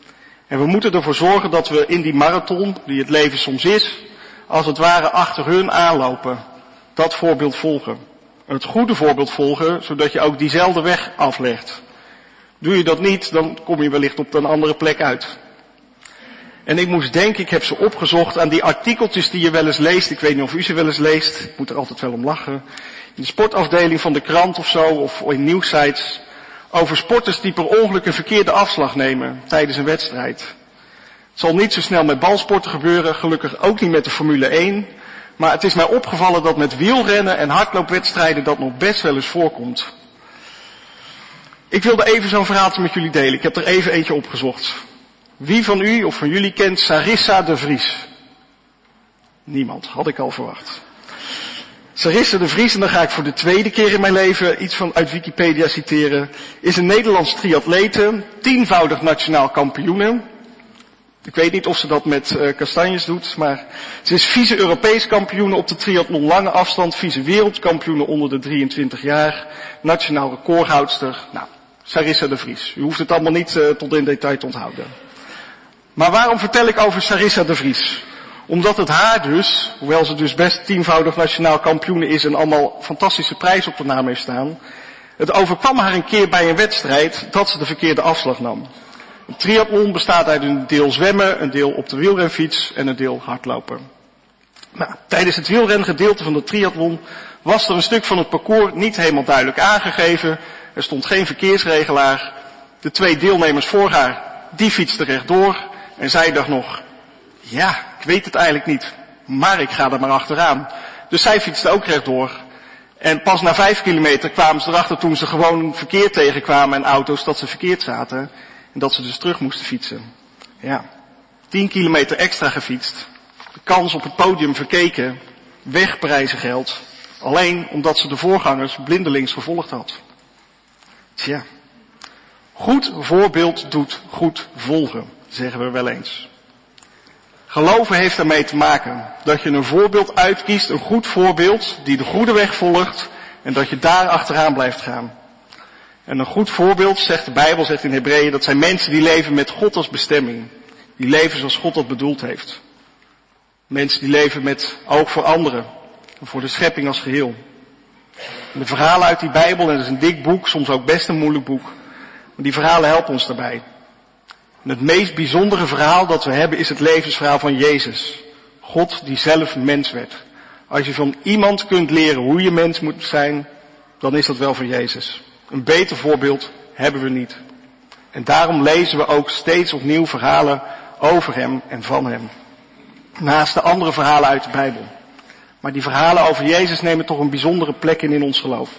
En we moeten ervoor zorgen dat we in die marathon, die het leven soms is, als het ware achter hun aanlopen. Dat voorbeeld volgen. Het goede voorbeeld volgen, zodat je ook diezelfde weg aflegt. Doe je dat niet, dan kom je wellicht op een andere plek uit. En ik moest denken, ik heb ze opgezocht aan die artikeltjes die je wel eens leest. Ik weet niet of u ze wel eens leest. Ik moet er altijd wel om lachen. In de sportafdeling van de krant of zo, of in nieuwsites. Over sporters die per ongeluk een verkeerde afslag nemen tijdens een wedstrijd. Het zal niet zo snel met balsporten gebeuren, gelukkig ook niet met de Formule één. Maar het is mij opgevallen dat met wielrennen en hardloopwedstrijden dat nog best wel eens voorkomt. Ik wilde even zo'n verhaaltje met jullie delen. Ik heb er even eentje opgezocht. Wie van u of van jullie kent Sarissa de Vries? Niemand, had ik al verwacht. Sarissa de Vries, en dan ga ik voor de tweede keer in mijn leven iets van uit Wikipedia citeren, is een Nederlands triatlete, tienvoudig nationaal kampioene. Ik weet niet of ze dat met uh, kastanjes doet, maar ze is vice-Europees kampioene op de triathlon lange afstand, vice-wereldkampioene onder de drieëntwintig jaar, nationaal recordhoudster. Nou, Sarissa de Vries. U hoeft het allemaal niet uh, tot in detail te onthouden. Maar waarom vertel ik over Sarissa de Vries? Omdat het haar dus, hoewel ze dus best tienvoudig nationaal kampioene is en allemaal fantastische prijzen op de naam heeft staan, het overkwam haar een keer bij een wedstrijd dat ze de verkeerde afslag nam. Een triathlon bestaat uit een deel zwemmen, een deel op de wielrenfiets en een deel hardlopen. Nou, tijdens het wielrengedeelte van de triathlon was er een stuk van het parcours niet helemaal duidelijk aangegeven. Er stond geen verkeersregelaar. De twee deelnemers voor haar, die fietsten rechtdoor. En zij dacht nog, ja, ik weet het eigenlijk niet, maar ik ga er maar achteraan. Dus zij fietste ook rechtdoor. En pas na vijf kilometer kwamen ze erachter toen ze gewoon verkeer tegenkwamen en auto's dat ze verkeerd zaten. En dat ze dus terug moesten fietsen. Ja, tien kilometer extra gefietst. De kans op het podium verkeken. Wegprijzengeld. Alleen omdat ze de voorgangers blindelings gevolgd had. Tja. Goed voorbeeld doet goed volgen, zeggen we wel eens. Geloven heeft daarmee te maken. Dat je een voorbeeld uitkiest, een goed voorbeeld, die de goede weg volgt. En dat je daar achteraan blijft gaan. En een goed voorbeeld, zegt de Bijbel, zegt in Hebreeën, dat zijn mensen die leven met God als bestemming. Die leven zoals God dat bedoeld heeft. Mensen die leven met oog voor anderen. En voor de schepping als geheel. En de verhalen uit die Bijbel, en dat is een dik boek, soms ook best een moeilijk boek. Maar die verhalen helpen ons daarbij. En het meest bijzondere verhaal dat we hebben is het levensverhaal van Jezus. God die zelf mens werd. Als je van iemand kunt leren hoe je mens moet zijn, dan is dat wel van Jezus. Een beter voorbeeld hebben we niet. En daarom lezen we ook steeds opnieuw verhalen over hem en van hem. Naast de andere verhalen uit de Bijbel. Maar die verhalen over Jezus nemen toch een bijzondere plek in in ons geloof.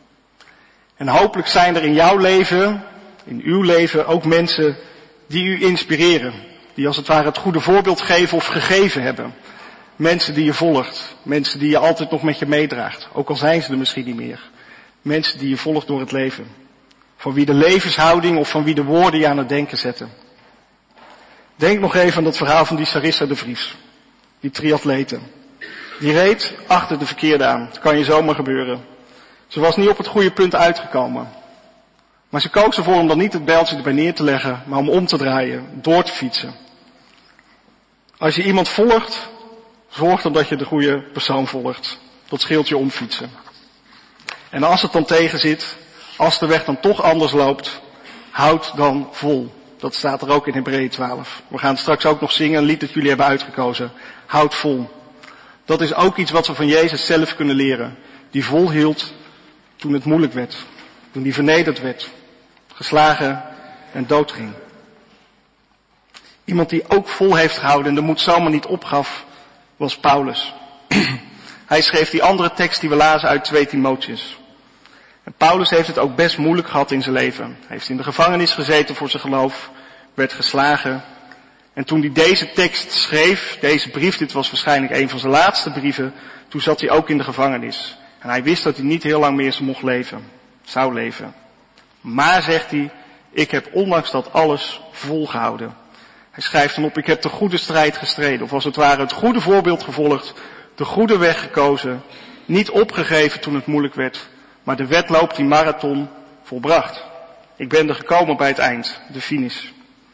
En hopelijk zijn er in jouw leven, in uw leven, ook mensen die u inspireren. Die als het ware het goede voorbeeld geven of gegeven hebben. Mensen die je volgt. Mensen die je altijd nog met je meedraagt. Ook al zijn ze er misschien niet meer. Mensen die je volgt door het leven. Van wie de levenshouding of van wie de woorden je aan het denken zetten. Denk nog even aan dat verhaal van die Sarissa de Vries. Die triatlete. Die reed achter de verkeerde aan. Dat kan je zomaar gebeuren. Ze was niet op het goede punt uitgekomen. Maar ze koos ervoor om dan niet het bijltje erbij neer te leggen, maar om om te draaien, door te fietsen. Als je iemand volgt, zorg dan dat je de goede persoon volgt. Dat scheelt je omfietsen. En als het dan tegen zit, als de weg dan toch anders loopt, houd dan vol. Dat staat er ook in Hebreeën twaalf. We gaan straks ook nog zingen, een lied dat jullie hebben uitgekozen. Houd vol. Dat is ook iets wat we van Jezus zelf kunnen leren. Die volhield toen het moeilijk werd. Toen hij vernederd werd. Geslagen en doodging. Iemand die ook vol heeft gehouden en de moed zomaar niet opgaf, was Paulus. Hij schreef die andere tekst die we lazen uit twee Timotheus. En Paulus heeft het ook best moeilijk gehad in zijn leven. Hij heeft in de gevangenis gezeten voor zijn geloof, werd geslagen. En toen hij deze tekst schreef, deze brief, dit was waarschijnlijk een van zijn laatste brieven, toen zat hij ook in de gevangenis. En hij wist dat hij niet heel lang meer mocht leven, zou leven. Maar, zegt hij, ik heb ondanks dat alles volgehouden. Hij schrijft dan op, ik heb de goede strijd gestreden, of als het ware het goede voorbeeld gevolgd, de goede weg gekozen, niet opgegeven toen het moeilijk werd, maar de wedloop, die marathon, volbracht. Ik ben er gekomen bij het eind, de finish.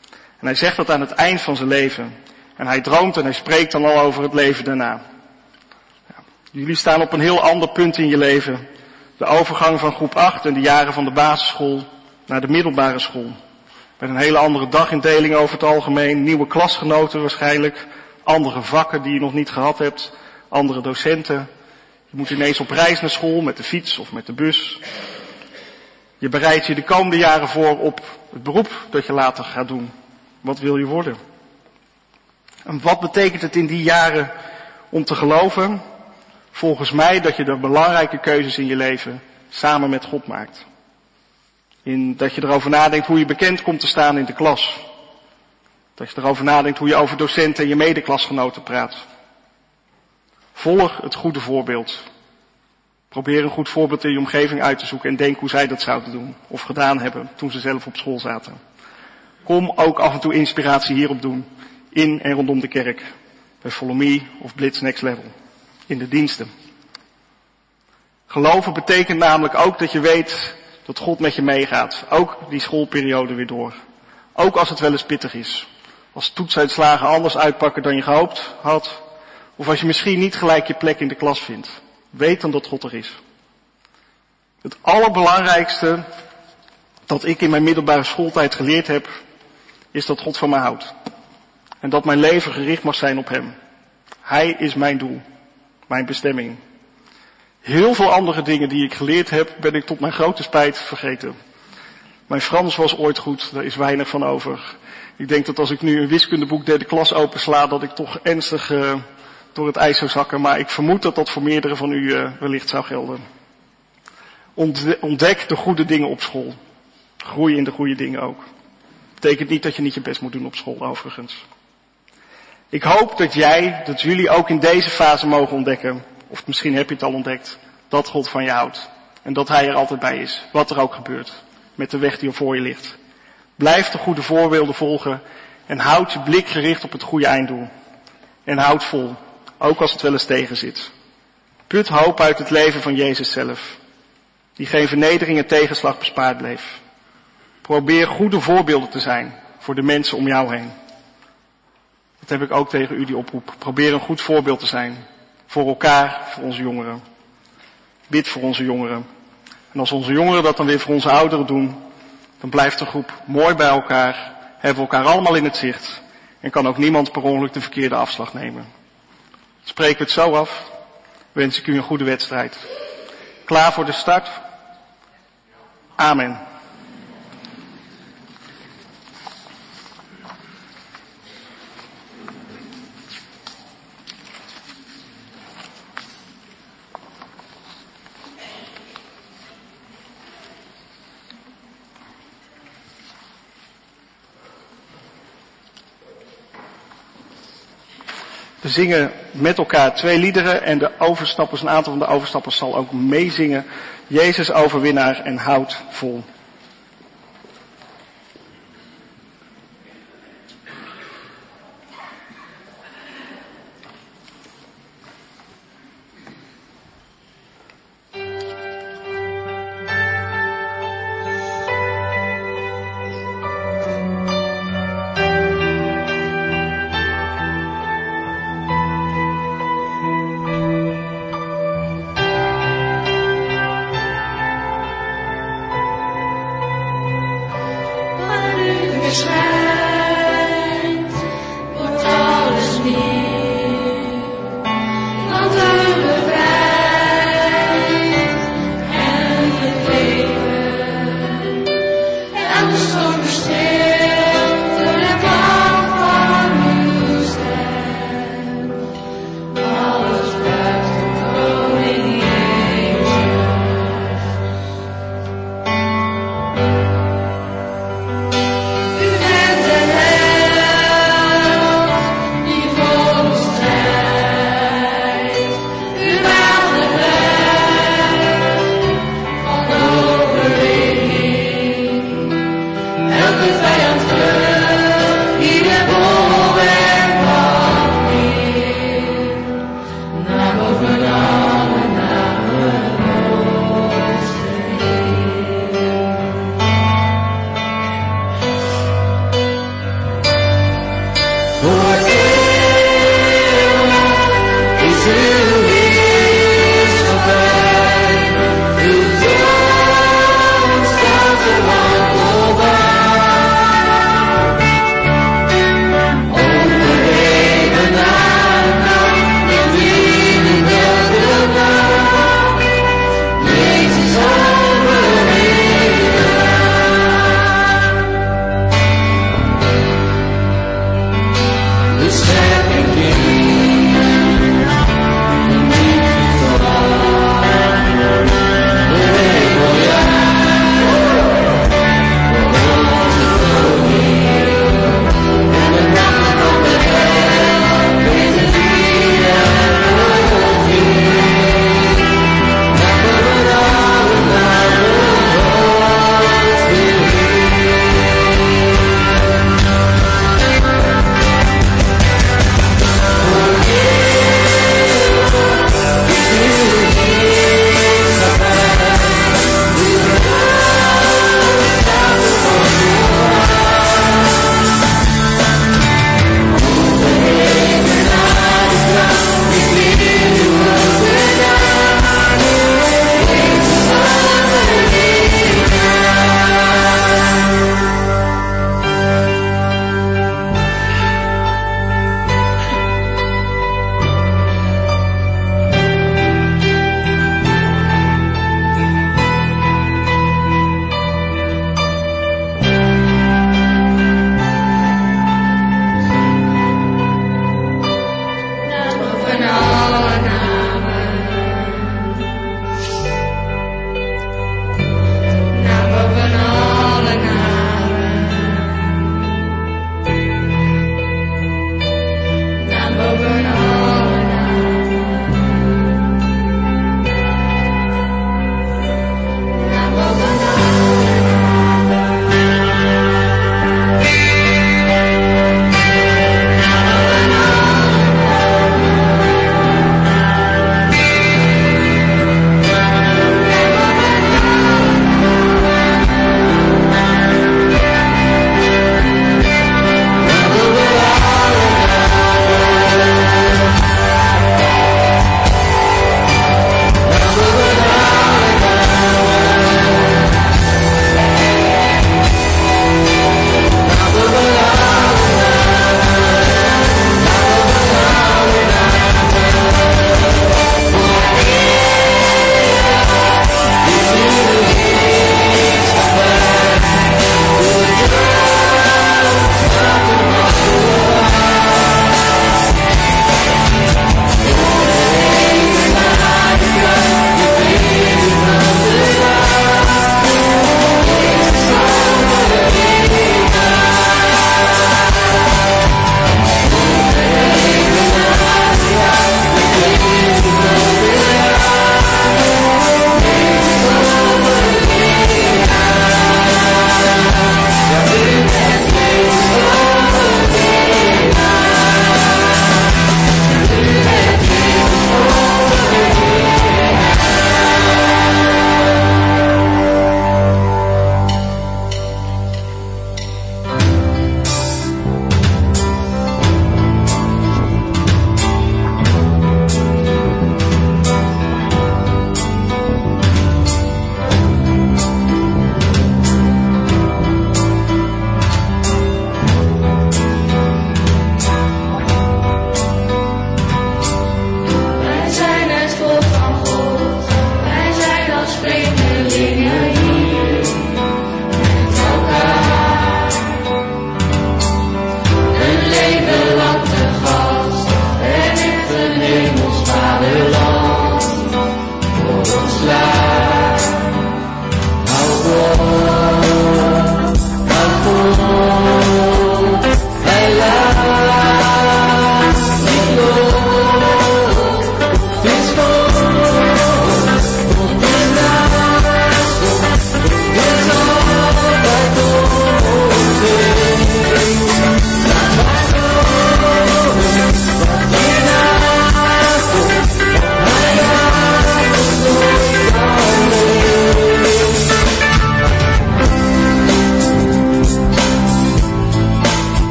En hij zegt dat aan het eind van zijn leven. En hij droomt en hij spreekt dan al over het leven daarna. Ja, jullie staan op een heel ander punt in je leven. De overgang van groep acht en de jaren van de basisschool naar de middelbare school. Met een hele andere dagindeling over het algemeen. Nieuwe klasgenoten waarschijnlijk. Andere vakken die je nog niet gehad hebt. Andere docenten. Je moet ineens op reis naar school met de fiets of met de bus. Je bereidt je de komende jaren voor op het beroep dat je later gaat doen. Wat wil je worden? En wat betekent het in die jaren om te geloven? Volgens mij dat je de belangrijke keuzes in je leven samen met God maakt. In dat je erover nadenkt hoe je bekend komt te staan in de klas. Dat je erover nadenkt hoe je over docenten en je medeklasgenoten praat. Volg het goede voorbeeld. Probeer een goed voorbeeld in je omgeving uit te zoeken en denk hoe zij dat zouden doen of gedaan hebben toen ze zelf op school zaten. Kom ook af en toe inspiratie hierop doen, in en rondom de kerk, bij Follow Me of Blitz Next Level, in de diensten. Geloven betekent namelijk ook dat je weet dat God met je meegaat, ook die schoolperiode weer door. Ook als het wel eens pittig is, als toetsuitslagen anders uitpakken dan je gehoopt had, of als je misschien niet gelijk je plek in de klas vindt. Weet dan dat God er is. Het allerbelangrijkste dat ik in mijn middelbare schooltijd geleerd heb, is dat God van mij houdt. En dat mijn leven gericht mag zijn op Hem. Hij is mijn doel, mijn bestemming. Heel veel andere dingen die ik geleerd heb, ben ik tot mijn grote spijt vergeten. Mijn Frans was ooit goed, daar is weinig van over. Ik denk dat als ik nu een wiskundeboek derde klas opensla, dat ik toch ernstig uh, door het ijs zou zakken. Maar ik vermoed dat dat voor meerdere van u uh, wellicht zou gelden. Ontdek de goede dingen op school. Groei in de goede dingen ook. Betekent niet dat je niet je best moet doen op school, overigens. Ik hoop dat jij, dat jullie ook in deze fase mogen ontdekken, of misschien heb je het al ontdekt, dat God van je houdt. En dat Hij er altijd bij is, wat er ook gebeurt, met de weg die er voor je ligt. Blijf de goede voorbeelden volgen en houd je blik gericht op het goede einddoel. En houd vol, ook als het wel eens tegen zit. Put hoop uit het leven van Jezus zelf, die geen vernedering en tegenslag bespaard bleef. Probeer goede voorbeelden te zijn voor de mensen om jou heen. Dat heb ik ook tegen u, die oproep. Probeer een goed voorbeeld te zijn. Voor elkaar, voor onze jongeren. Bid voor onze jongeren. En als onze jongeren dat dan weer voor onze ouderen doen, dan blijft de groep mooi bij elkaar. Hebben we elkaar allemaal in het zicht. En kan ook niemand per ongeluk de verkeerde afslag nemen. Spreken we het zo af, wens ik u een goede wedstrijd. Klaar voor de start? Amen. We zingen met elkaar twee liederen en de overstappers, een aantal van de overstappers zal ook meezingen. Jezus overwinnaar en houd vol.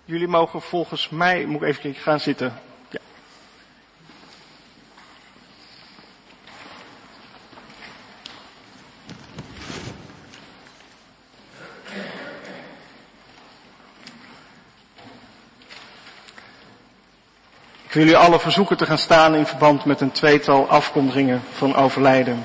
Jullie mogen volgens mij, moet ik even gaan zitten. Ja. Ik wil jullie alle verzoeken te gaan staan in verband met een tweetal afkondigingen van overlijden.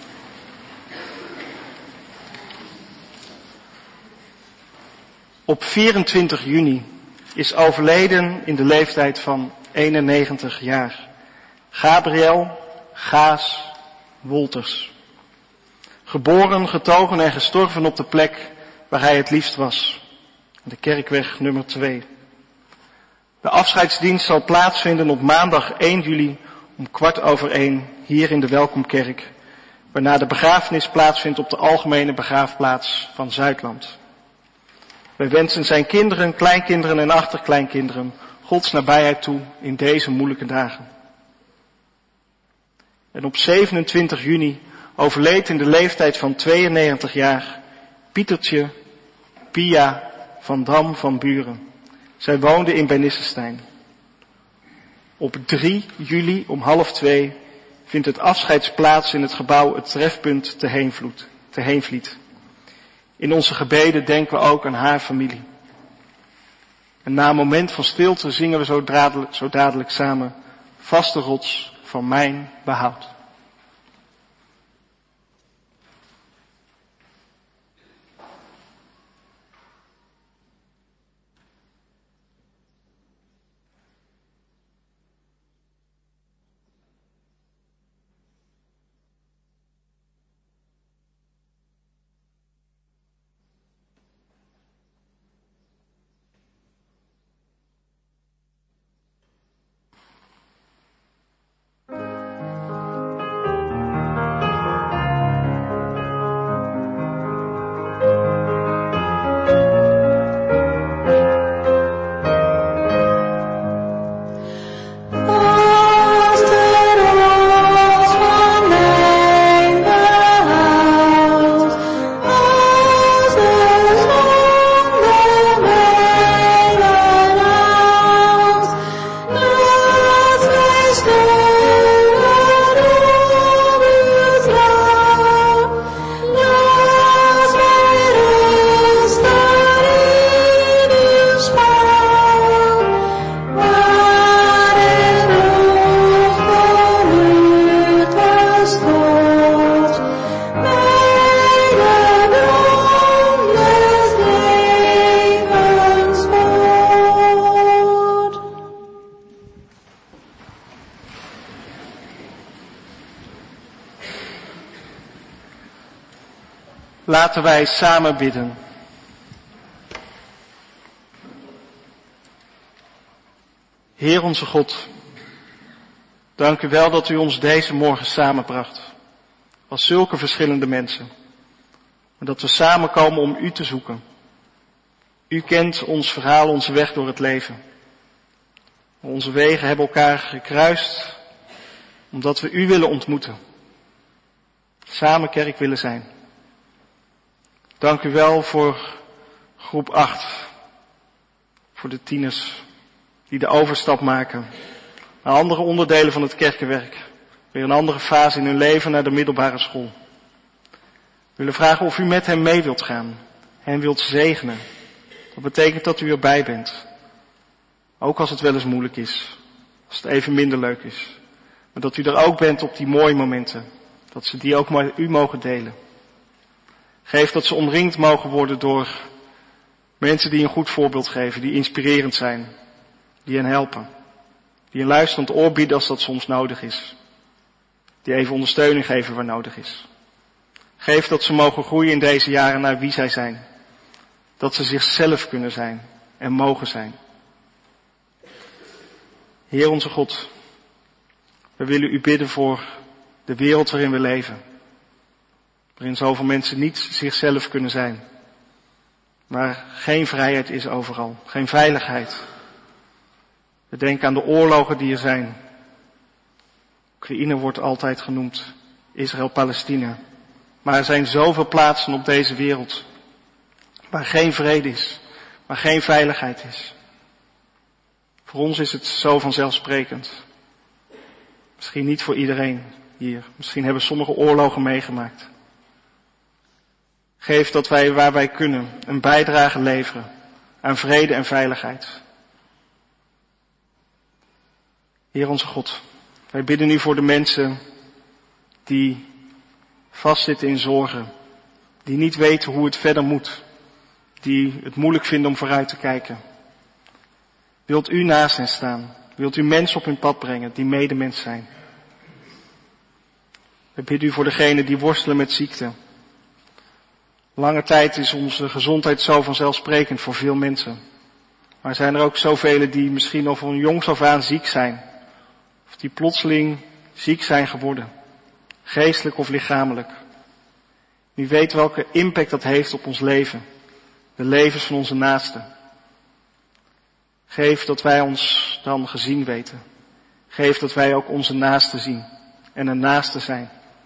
Op vierentwintig juni is overleden in de leeftijd van eenennegentig jaar Gabriel Gaas Wolters. Geboren, getogen en gestorven op de plek waar hij het liefst was. De Kerkweg nummer twee. De afscheidsdienst zal plaatsvinden op maandag één juli om kwart over één hier in de Welkomkerk. Waarna de begrafenis plaatsvindt op de algemene begraafplaats van Zuidland. Wij wensen zijn kinderen, kleinkinderen en achterkleinkinderen Gods nabijheid toe in deze moeilijke dagen. En op zevenentwintig juni overleed in de leeftijd van tweeënnegentig jaar Pietertje Pia van Dam van Buren. Zij woonde in Bernissestein. Op drie juli om half twee vindt het afscheids plaats in het gebouw Het Trefpunt te Heenvloed, te Heenvliet. In onze gebeden denken we ook aan haar familie. En na een moment van stilte zingen we zo dadelijk, zo dadelijk samen Vaste rots van mijn behoud. Laten wij samen bidden. Heer onze God, dank u wel dat u ons deze morgen samenbracht. Als zulke verschillende mensen. En dat we samenkomen om u te zoeken. U kent ons verhaal, onze weg door het leven. Onze wegen hebben elkaar gekruist, omdat we u willen ontmoeten. Samen kerk willen zijn. Dank u wel voor groep acht. Voor de tieners die de overstap maken naar andere onderdelen van het kerkenwerk. Weer een andere fase in hun leven naar de middelbare school. We willen vragen of u met hen mee wilt gaan. Hen wilt zegenen. Dat betekent dat u erbij bent. Ook als het wel eens moeilijk is. Als het even minder leuk is. Maar dat u er ook bent op die mooie momenten. Dat ze die ook met u mogen delen. Geef dat ze omringd mogen worden door mensen die een goed voorbeeld geven. Die inspirerend zijn. Die hen helpen. Die een luisterend oor bieden als dat soms nodig is. Die even ondersteuning geven waar nodig is. Geef dat ze mogen groeien in deze jaren naar wie zij zijn. Dat ze zichzelf kunnen zijn en mogen zijn. Heer onze God, we willen u bidden voor de wereld waarin we leven. Waarin zoveel mensen niet zichzelf kunnen zijn. Maar geen vrijheid is overal, geen veiligheid. We denken aan de oorlogen die er zijn. Oekraïne wordt altijd genoemd, Israël-Palestina. Maar er zijn zoveel plaatsen op deze wereld waar geen vrede is, waar geen veiligheid is. Voor ons is het zo vanzelfsprekend. Misschien niet voor iedereen hier. Misschien hebben sommige oorlogen meegemaakt. Geef dat wij waar wij kunnen een bijdrage leveren aan vrede en veiligheid. Heer onze God, wij bidden nu voor de mensen die vastzitten in zorgen, die niet weten hoe het verder moet, die het moeilijk vinden om vooruit te kijken. Wilt u naast hen staan? Wilt u mensen op hun pad brengen die medemens zijn? We bidden u voor degenen die worstelen met ziekte. Lange tijd is onze gezondheid zo vanzelfsprekend voor veel mensen. Maar zijn er ook zoveel die misschien al van jongs af aan ziek zijn. Of die plotseling ziek zijn geworden. Geestelijk of lichamelijk. Wie weet welke impact dat heeft op ons leven. De levens van onze naasten. Geef dat wij ons dan gezien weten. Geef dat wij ook onze naasten zien. En een naaste zijn.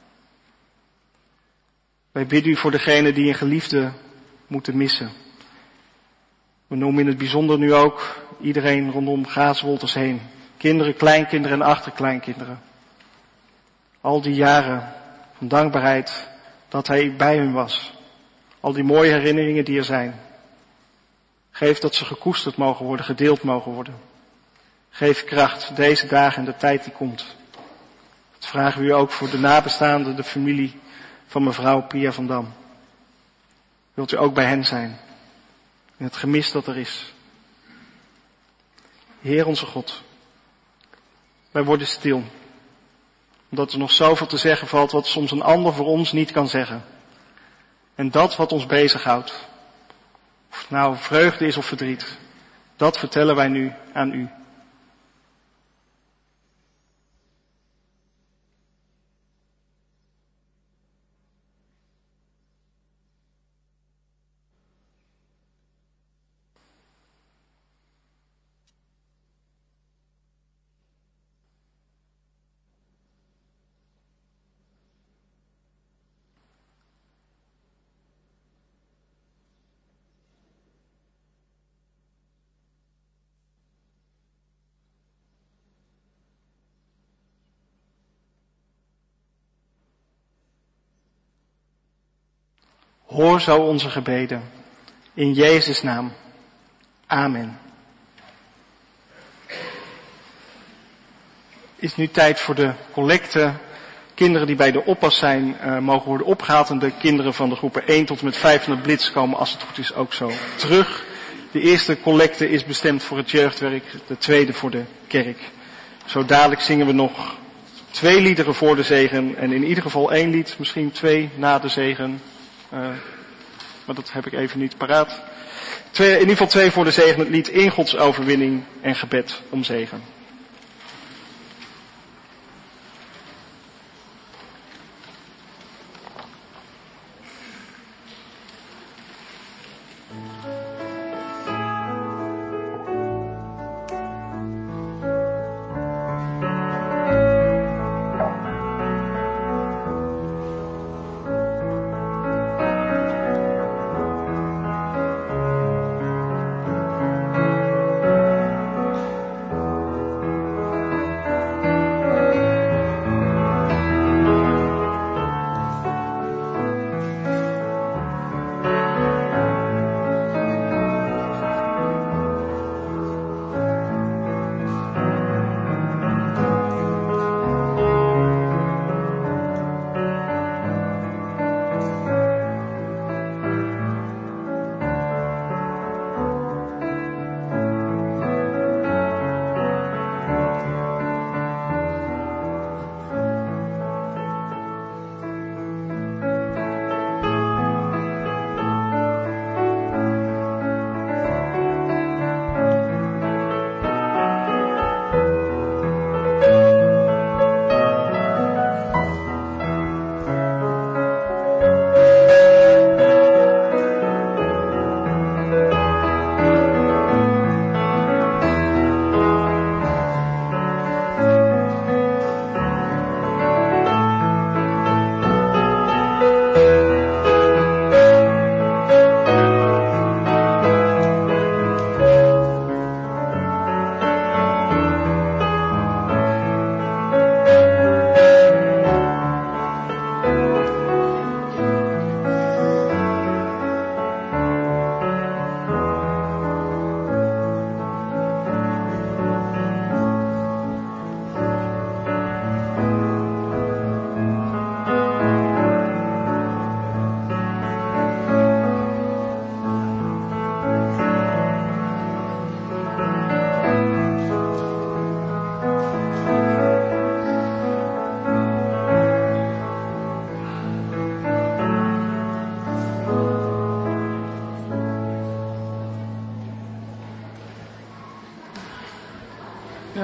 Wij bidden u voor degenen die een geliefde moeten missen. We noemen in het bijzonder nu ook iedereen rondom Gaaswolters heen. Kinderen, kleinkinderen en achterkleinkinderen. Al die jaren van dankbaarheid dat hij bij hun was. Al die mooie herinneringen die er zijn. Geef dat ze gekoesterd mogen worden, gedeeld mogen worden. Geef kracht deze dagen en de tijd die komt. Dat vragen we u ook voor de nabestaanden, de familie van mevrouw Pia van Dam. Wilt u ook bij hen zijn? In het gemis dat er is. Heer onze God. Wij worden stil. Omdat er nog zoveel te zeggen valt wat soms een ander voor ons niet kan zeggen. En dat wat ons bezighoudt. Of het nou vreugde is of verdriet. Dat vertellen wij nu aan u. Hoor zo onze gebeden. In Jezus' naam. Amen. Is nu tijd voor de collecte. Kinderen die bij de oppas zijn, uh, mogen worden opgehaald. En de kinderen van de groepen één tot en met vijf van de Blitz komen, als het goed is, ook zo terug. De eerste collecte is bestemd voor het jeugdwerk. De tweede voor de kerk. Zo dadelijk zingen we nog twee liederen voor de zegen. En in ieder geval één lied, misschien twee na de zegen. Uh, maar dat heb ik even niet paraat. Twee, in ieder geval twee voor de zegen, het lied In Gods overwinning en gebed om zegen.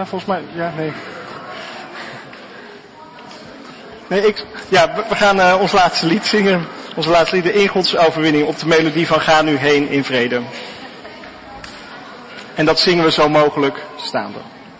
Ja, volgens mij, ja, nee. Nee, ik, ja, we, we gaan uh, ons laatste lied zingen. Onze laatste lied, de In Gods overwinning, op de melodie van Ga nu heen in vrede. En dat zingen we zo mogelijk staande.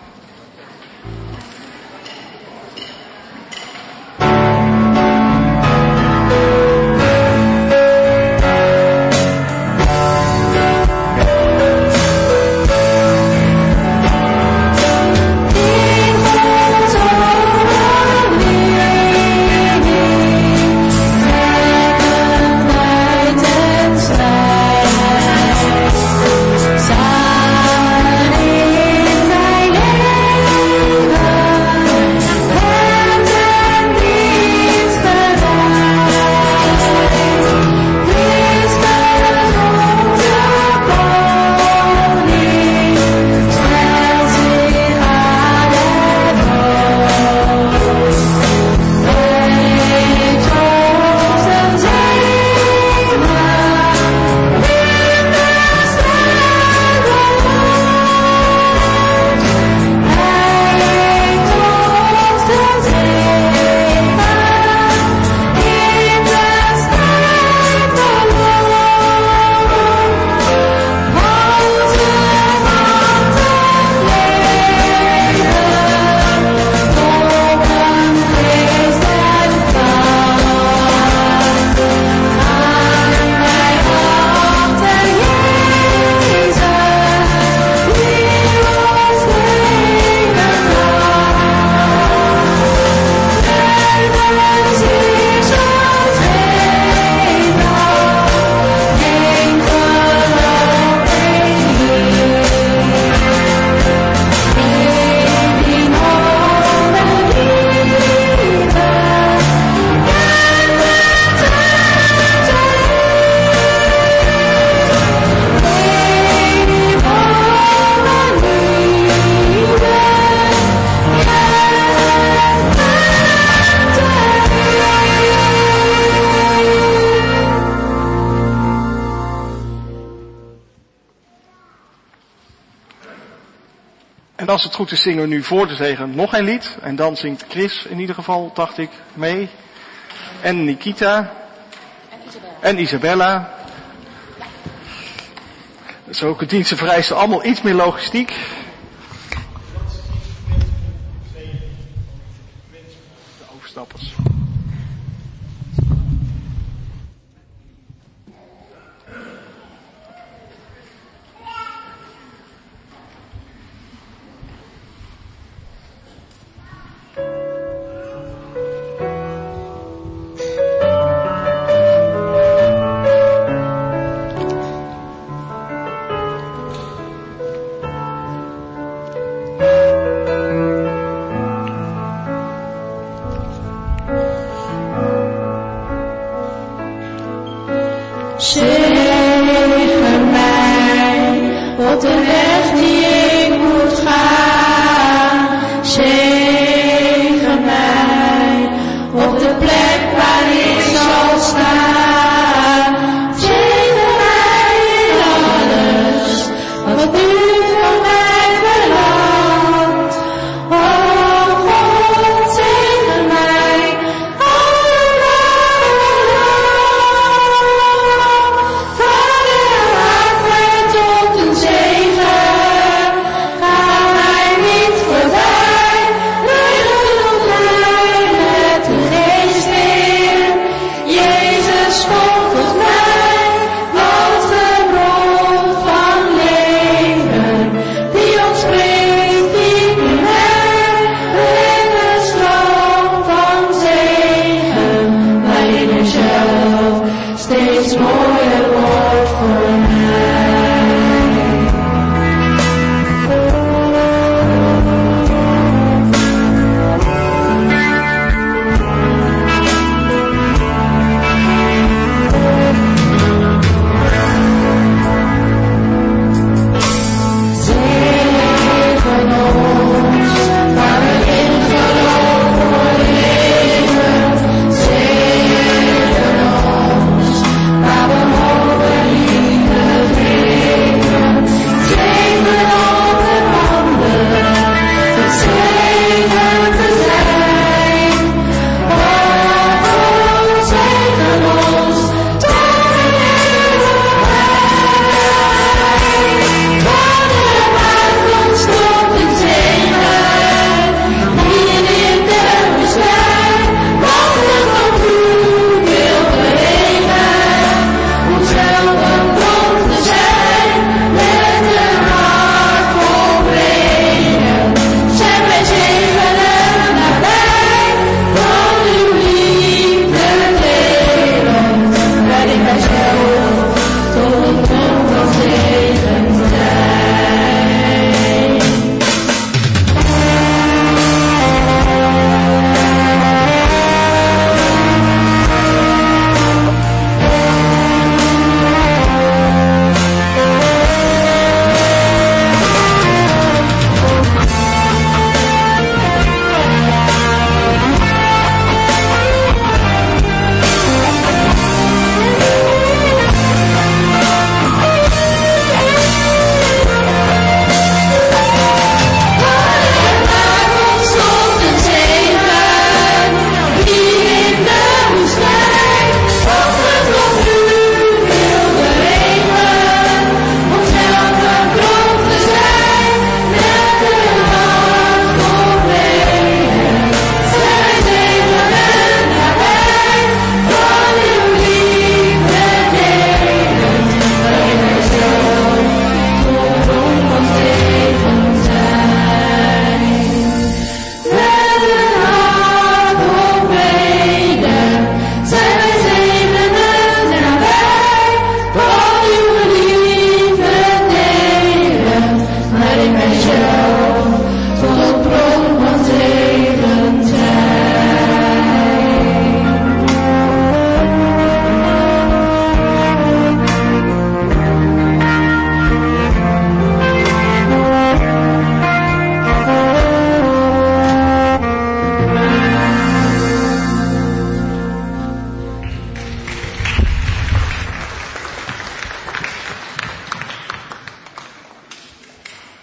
En als het goed is zingen we nu voor de zegen nog een lied. En dan zingt Chris in ieder geval, dacht ik, mee. En Nikita. En Isabella. Zulke diensten vereisen allemaal iets meer logistiek. De overstappers. Zegen mij op de weg die ik moet gaan. Zegen mij op de plek waar ik zal staan. Zegen mij in alles wat u van mij verlangt. Oh God, zegen mij allemaal. Vader, maak mij tot een zegen. Ga mij niet voorbij. Regel mij met de geest in. Jezus, kom tot mij. Want de bron van leven, die ontspreekt diep in mij. In de stroom van zegen, waarin u zelf steeds mooier wordt voor mij. Zegen ons, waar we in geloof voor leven. Zegen ons, waar we mogen liefde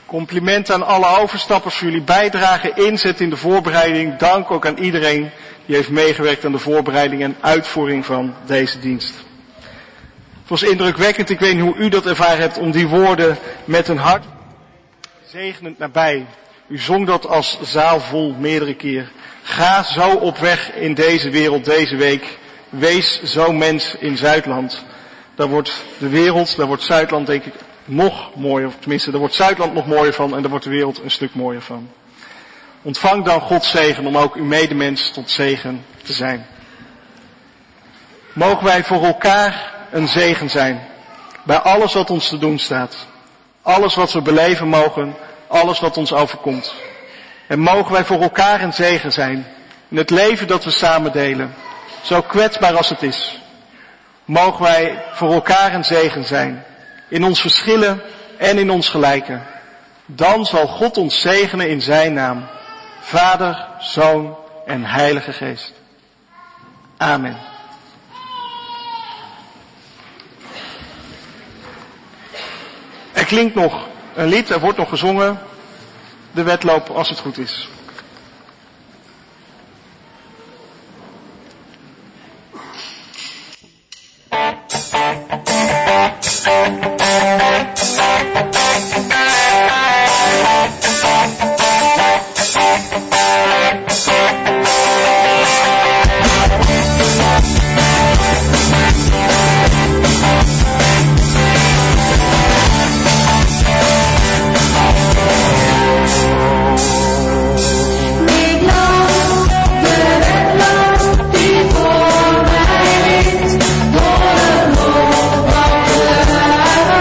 Complimenten aan alle overstappers voor jullie bijdrage, inzet in de voorbereiding. Dank ook aan iedereen die heeft meegewerkt aan de voorbereiding en uitvoering van deze dienst. Het was indrukwekkend, ik weet niet hoe u dat ervaren hebt, om die woorden met een hart zegenend nabij. U zong dat als zaal vol meerdere keer. Ga zo op weg in deze wereld deze week. Wees zo mens in Zuidland. Daar wordt de wereld, daar wordt Zuidland denk ik nog mooier, of tenminste daar wordt Zuidland nog mooier van en daar wordt de wereld een stuk mooier van. Ontvang dan Gods zegen om ook uw medemens tot zegen te zijn. Mogen wij voor elkaar een zegen zijn. Bij alles wat ons te doen staat. Alles wat we beleven mogen. Alles wat ons overkomt. En mogen wij voor elkaar een zegen zijn. In het leven dat we samen delen. Zo kwetsbaar als het is. Mogen wij voor elkaar een zegen zijn. In ons verschillen en in ons gelijken. Dan zal God ons zegenen in zijn naam. Vader, Zoon en Heilige Geest. Amen. Er klinkt nog een lied, er wordt nog gezongen. De wedloop als het goed is. Door het nog wat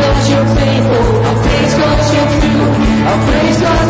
'cause you're faithful. I'll praise 'cause you're true. I'll praise 'cause